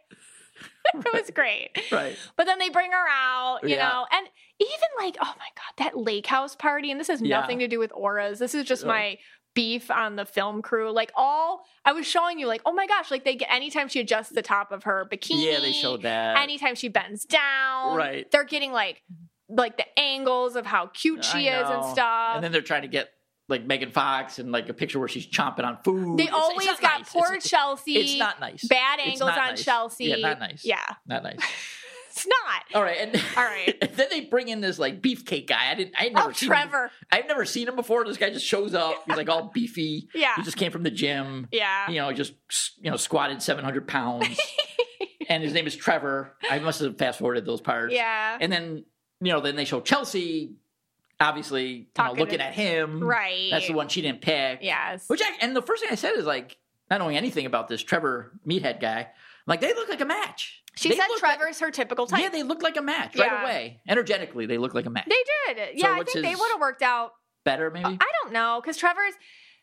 it was great. Right. But then they bring her out, and even like, oh my God, that lake house party. And this has nothing to do with auras. This is just my beef on the film crew. Like, I was showing you, like, oh my gosh, like, they get, anytime she adjusts the top of her bikini. Yeah, they showed that. Anytime she bends down. Right. They're getting like the angles of how cute she is and stuff. And then they're trying to get like Megan Fox and like a picture where she's chomping on food. They always got nice. Poor Chelsea. It's not nice. Bad angles on nice. Chelsea. Yeah, not nice. Yeah. Not nice. It's not. All right. And then they bring in this like beefcake guy. I'd never seen Trevor. I've never seen him before. This guy just shows up. He's like all beefy. Yeah. He just came from the gym. Yeah. Just squatted 700 pounds. And his name is Trevor. I must have fast forwarded those parts. Yeah. And then then they show Chelsea, obviously, looking at him. Right. That's the one she didn't pick. Yes. And the first thing I said is like, not knowing anything about this Trevor meathead guy, I'm like, they look like a match. She said Trevor's her typical type. Yeah, they look like a match right away. Energetically, they look like a match. They did. Yeah, I think they would have worked out better, maybe. I don't know, because Trevor's,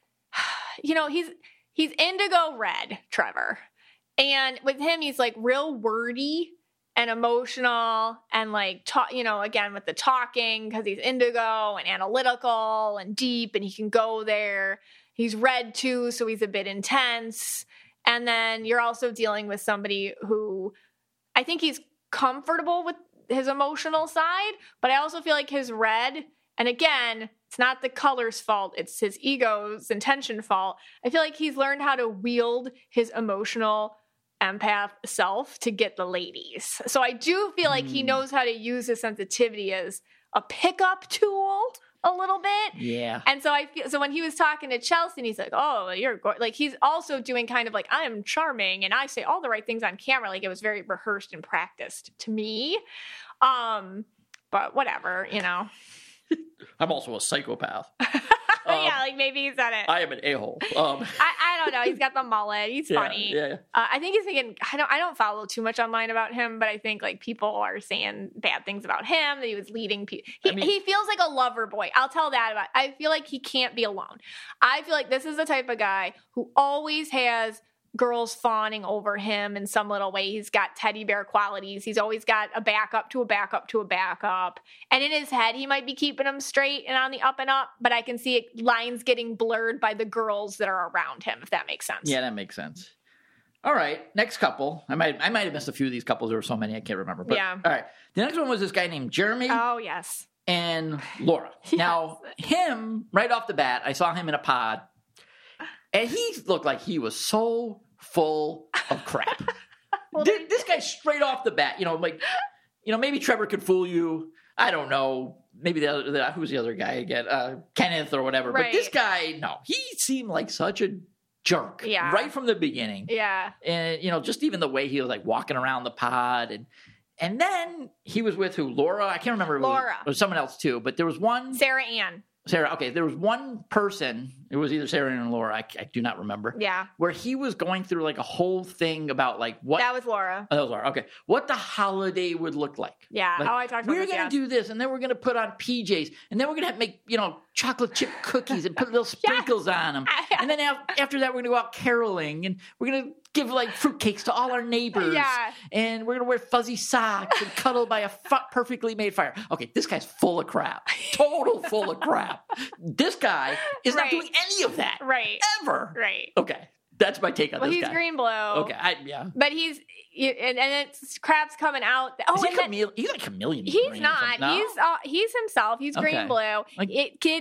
he's indigo red, Trevor, and with him, he's like real wordy and emotional and like again with the talking, because he's indigo and analytical and deep, and he can go there. He's red too, so he's a bit intense. And then you're also dealing with somebody who I think he's comfortable with his emotional side, but I also feel like his red, and again, it's not the color's fault, it's his ego's intention fault. I feel like he's learned how to wield his emotional empath self to get the ladies. So I do feel like he knows how to use his sensitivity as a pickup tool a little bit. Yeah. And so so when he was talking to Chelsea and he's like, oh, you're like, he's also doing kind of like, I am charming and I say all the right things on camera. Like, it was very rehearsed and practiced to me. But whatever, I'm also a psychopath. Yeah, like maybe he said it. I am an a-hole. I don't know. He's got the mullet. He's funny. Yeah. I think he's thinking. I don't follow too much online about him, but I think like people are saying bad things about him, that he was leading people. He feels like a lover boy. I'll tell that about. I feel like he can't be alone. I feel like this is the type of guy who always has girls fawning over him in some little way. He's got teddy bear qualities. He's always got a backup to a backup to a backup. And in his head, he might be keeping them straight and on the up and up, but I can see lines getting blurred by the girls that are around him, if that makes sense. Yeah, that makes sense. All right, next couple. I might have missed a few of these couples. There were so many, I can't remember. But, yeah. All right. The next one was this guy named Jeremy. Oh, yes. And Laura. Yes. Now, him, right off the bat, I saw him in a pod. And he looked like he was so full of crap. This guy straight off the bat, maybe Trevor could fool you. I don't know. Maybe who's the other guy again? Kenneth or whatever. Right. But this guy, no, he seemed like such a jerk right from the beginning. Yeah. And, just even the way he was like walking around the pod. And then he was with who? Laura? I can't remember. Laura. Or someone else too. But there was one. Sarah Ann. Okay, there was one person, it was either Sarah and Laura, I do not remember. Yeah. Where he was going through like a whole thing about like what... That was Laura. Oh, that was Laura, okay. What the holiday would look like. Yeah, like, I talked about we're going to do this, and then we're going to put on PJs, and then we're going to make, chocolate chip cookies and put little sprinkles on them. And then after that, we're going to go out caroling, and we're going to give like fruitcakes to all our neighbors. Yeah. And we're going to wear fuzzy socks and cuddle by a perfectly made fire. Okay, this guy's full of crap. Total full of crap. This guy is not doing any of that. Right. Ever. Right. Okay. That's my take on Well, this he's guy. green blue. Okay, yeah. But and it's crap's coming out. Oh, Is he and then, he's like a chameleon. he's green or not. something. No? He's himself. He's green Okay. blue. Like-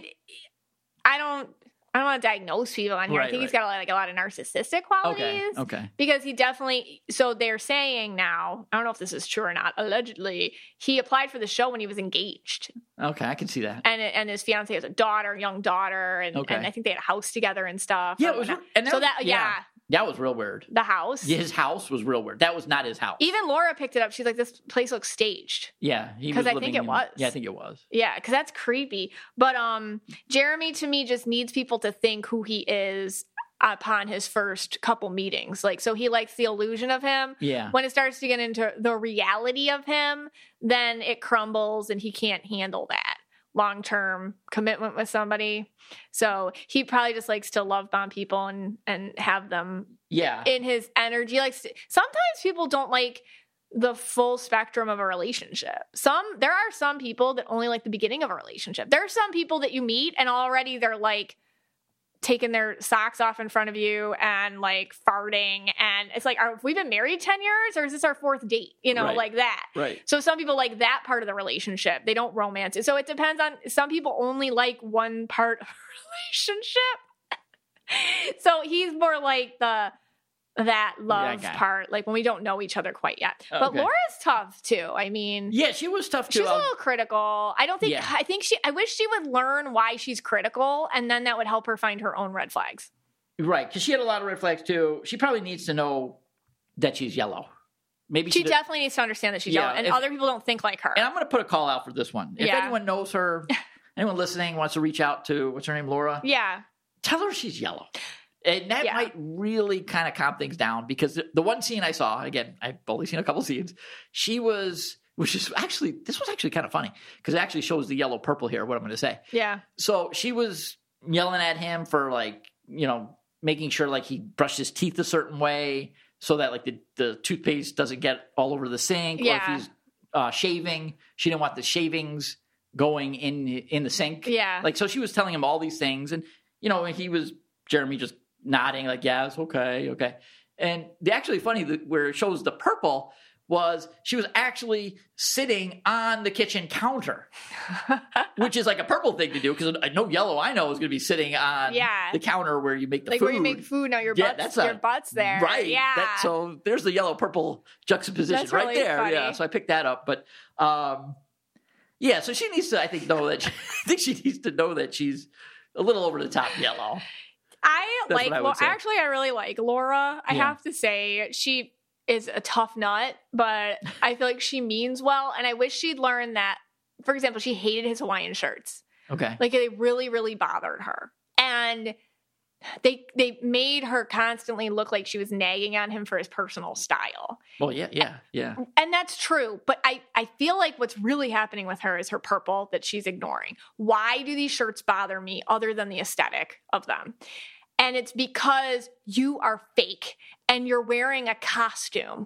I don't want to diagnose people on here. I Right, think he's right. got like a lot of narcissistic qualities. Okay. Because he definitely, so they're saying now, I don't know if this is true or not, allegedly, he applied for the show when he was engaged. Okay, I can see that. And his fiance has a young daughter, and Okay. I think they had a house together and stuff. Yeah, or it was. whatnot. And So that that was real weird. the house. Yeah, his house was real weird. That was not his house. Even Laura picked it up. She's like, this place looks staged. Yeah, he 'Cause was I think living it in- was. Yeah, I think it was. Yeah, because that's creepy. But Jeremy, to me, just needs people to think who he is upon his first couple meetings. Like, so he likes the illusion of him. Yeah. When it starts to get into the reality of him, then it crumbles and he can't handle that long-term commitment with somebody. So he probably just likes to love bomb people and have them Yeah. in his energy. Like, sometimes people don't like the full spectrum of a relationship. There are some people that only like the beginning of a relationship. There are some people that you meet and already they're like taking their socks off in front of you and like farting, and it's like, have we been married 10 years or is this our fourth date? Right. Like that. Right. So some people like that part of the relationship. They don't romance it. So it depends on, some people only like one part of a relationship. So he's more like that love guy. part, like when we don't know each other quite yet. But Okay. Laura's tough too. I mean, Yeah, she was tough too. she's a little critical. I don't think, Yeah. I wish she would learn why she's critical, and then that would help her find her own red flags. Right, because she had a lot of red flags too. She probably needs to know that she's yellow. Maybe She she definitely needs to understand that she's Yeah, yellow, and if- other people don't think like her. And I'm going to put a call out for this one. If Yeah. anyone knows her, anyone listening wants to reach out to, what's her name, Laura? Yeah. Tell her she's yellow. And that Yeah. might really kind of calm things down, because the one scene I saw, again, I've only seen a couple scenes, this was actually kind of funny, because it actually shows the yellow purple here, what I'm going to say. Yeah. So she was yelling at him for, like, making sure like he brushed his teeth a certain way so that like the toothpaste doesn't get all over the sink. Yeah. Or if he's shaving, she didn't want the shavings going in the sink. Yeah. Like, so she was telling him all these things, and Jeremy just nodding like, yeah, it's okay. And the actually funny where it shows the purple was she was actually sitting on the kitchen counter, which is like a purple thing to do, because no yellow I know is going to be sitting on Yeah. the counter where you make the Like food. where you make food, now your Yeah, butt's there. Right. Yeah. So there's the yellow purple juxtaposition That's right really there. funny. Yeah. So I picked that up. But yeah, so she needs to, I think, know that I think she needs to know that she's a little over the top yellow. That's what I would say. Actually, I really like Laura. I Yeah. have to say, she is a tough nut, but I feel like she means well. And I wish she'd learned that, for example, she hated his Hawaiian shirts. Okay. Like, they really, really bothered her. And they made her constantly look like she was nagging on him for his personal style. Well, yeah. And that's true. But I feel like what's really happening with her is her purple that she's ignoring. Why do these shirts bother me other than the aesthetic of them? And it's because you are fake and you're wearing a costume.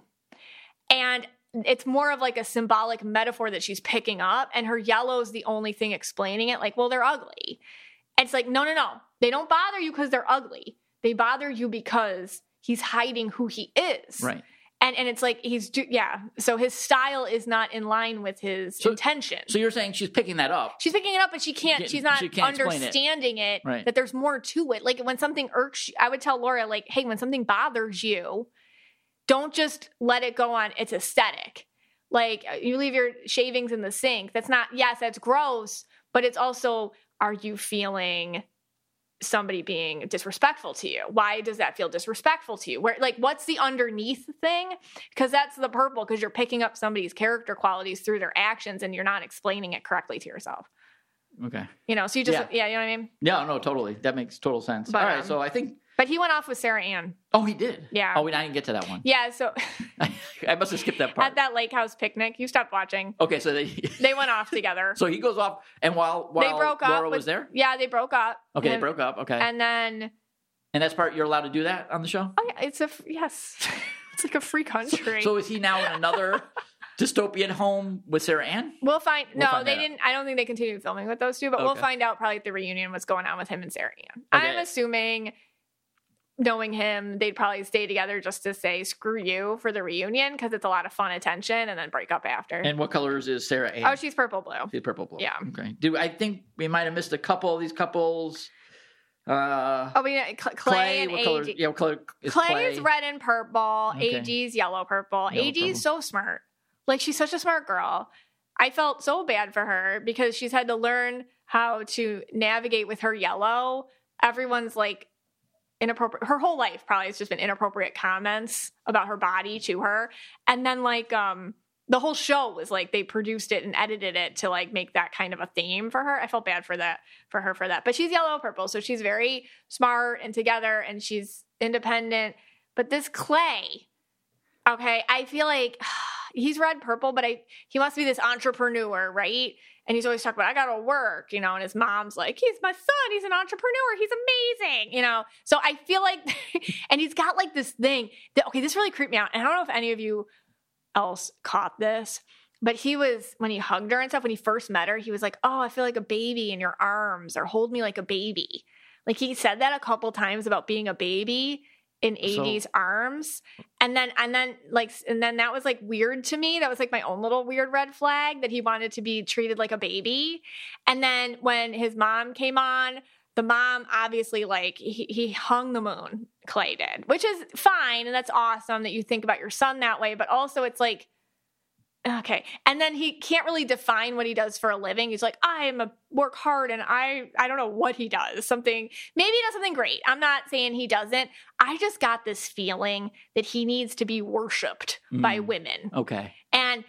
And it's more of like a symbolic metaphor that she's picking up. And her yellow is the only thing explaining it. Like, well, they're ugly. And it's like, no. They don't bother you because they're ugly. They bother you because he's hiding who he is. Right. And it's like so his style is not in line with his intention. So you're saying she's picking that up. She's picking it up, but she's not she can't explain understanding it, Right. that there's more to it. Like, when something irks you, I would tell Laura, like, hey, when something bothers you, don't just let it go on its aesthetic. Like, you leave your shavings in the sink. That's gross, but it's also, are you feeling somebody being disrespectful to you? Why does that feel disrespectful to you? What's the underneath thing? Because that's the purple, because you're picking up somebody's character qualities through their actions and you're not explaining it correctly to yourself. Okay. So you just, Yeah. you know what I mean? Yeah, no, totally. That makes total sense. But, all right, so I think... But he went off with Sarah Ann. Oh, he did? Yeah. Oh, I didn't get to that one. Yeah, so I must have skipped that part. at that lake house picnic, you stopped watching. Okay, so They went off together. so he goes off, and while They broke up. Laura was there? Yeah, they broke up. Okay, they And- broke up. Okay. And then, And that's part, you're allowed to do that on the show? oh yeah, yes. It's like a free country. So is he now in another dystopian home with Sarah Ann? We'll find. We'll No, find they that out. didn't. I don't think they continued filming with those two, but we'll Okay. find out probably at the reunion what's going on with him and Sarah Ann. Okay. I'm assuming knowing him, they'd probably stay together just to say screw you for the reunion because it's a lot of fun attention and then break up after. And what colors is Sarah Ann? Oh, she's purple blue. She's purple blue. Yeah. Okay. I think we might have missed a couple of these couples. Clay and what AG. color? Yeah, what color is Clay is red and purple. Okay. AG's yellow purple. Yellow AG purple. is so smart. Like, she's such a smart girl. I felt so bad for her because she's had to learn how to navigate with her yellow. Everyone's like inappropriate. Her whole life probably has just been inappropriate comments about her body to her. And then like the whole show was like they produced it and edited it to like make that kind of a theme for her. I felt bad for her for that. But she's yellow purple, so she's very smart and together and she's independent. But this Clay, okay, I feel like he's red purple, but he wants to be this entrepreneur, right? And he's always talking about, I gotta work, and his mom's like, he's my son, he's an entrepreneur, he's amazing, So I feel like, and he's got like this thing that, okay, this really creeped me out. And I don't know if any of you else caught this, but when he hugged her and stuff, when he first met her, he was like, oh, I feel like a baby in your arms, or hold me like a baby. Like he said that a couple times about being a baby in AD's arms. And then that was like weird to me. That was like my own little weird red flag that he wanted to be treated like a baby. And then when his mom came on, the mom obviously like he hung the moon, Clay did, which is fine. And that's awesome that you think about your son that way. But also it's like, okay. And then he can't really define what he does for a living. He's like, work hard and I don't know what he does. Maybe he does something great. I'm not saying he doesn't. I just got this feeling that he needs to be worshipped by women. Okay. And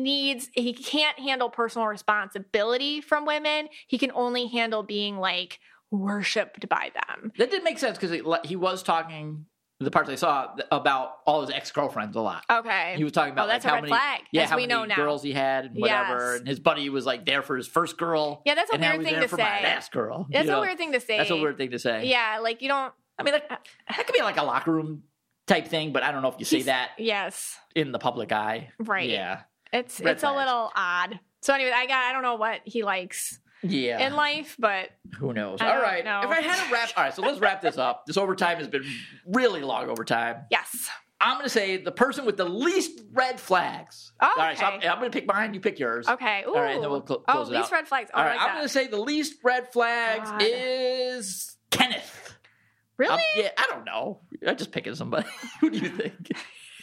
he can't handle personal responsibility from women. He can only handle being like worshipped by them. That did make sense because he was talking, the parts I saw, about all his ex-girlfriends a lot. Okay. He was talking about that's like a how red many, flag, yeah, as how we many know now. girls he had and whatever. Yes. And his buddy was like there for his first girl. Yeah, that's a and now weird he's thing there to for say. my last girl. That's a weird thing to say. That's a weird thing to say. Yeah, like you don't. I mean, like, that could be like a locker room type thing, but I don't know if you say that Yes. in the public eye. Right. Yeah. It's Red a little odd. So anyway, I don't know what he likes in life, but who knows? I All don't right. know. If I had to wrap, all right, so let's wrap this up. This overtime has been really long overtime. yes. I'm going to say the person with the least red flags. Oh, all right, so okay. I'm going to pick mine, you pick yours. Okay. Ooh. All right, and then we'll close it least out. red flags. Oh, All I right, like I'm that. going to say the least red flags God. is Kenneth. Really? Yeah, I don't know. I'm just picking somebody. Who do you think?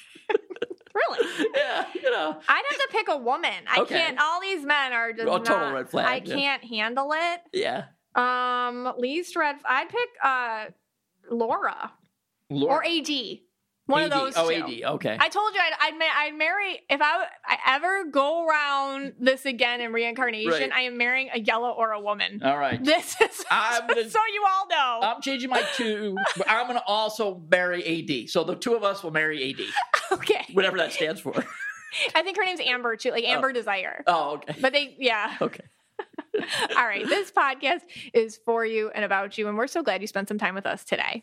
Really? Yeah, I'd have to pick a woman. I Okay. can't. All these men are just total red flag, I yeah. can't handle it. Yeah. Least red. I'd pick Laura or AD. One of those two. Oh, AD. Okay. I told you I'd marry if I ever go around this again in reincarnation. Right. I am marrying a yellow or a woman. All right. This is so you all know. I'm changing my two, but I'm going to also marry AD. So the two of us will marry AD. Okay. Whatever that stands for. I think her name's Amber too, like Amber Desire. Oh, okay. But yeah. Okay. All right. This podcast is for you and about you, and we're so glad you spent some time with us today.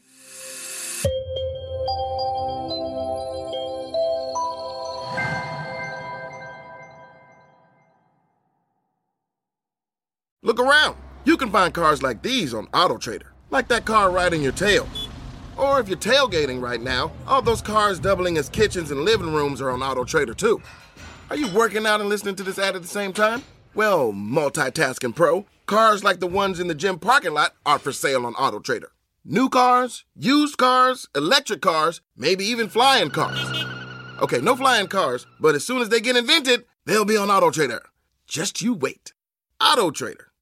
Look around. You can find cars like these on AutoTrader, like that car riding your tail. Or if you're tailgating right now, all those cars doubling as kitchens and living rooms are on AutoTrader too. Are you working out and listening to this ad at the same time? Well, multitasking pro, cars like the ones in the gym parking lot are for sale on AutoTrader. New cars, used cars, electric cars, maybe even flying cars. Okay, no flying cars, but as soon as they get invented, they'll be on AutoTrader. Just you wait. AutoTrader.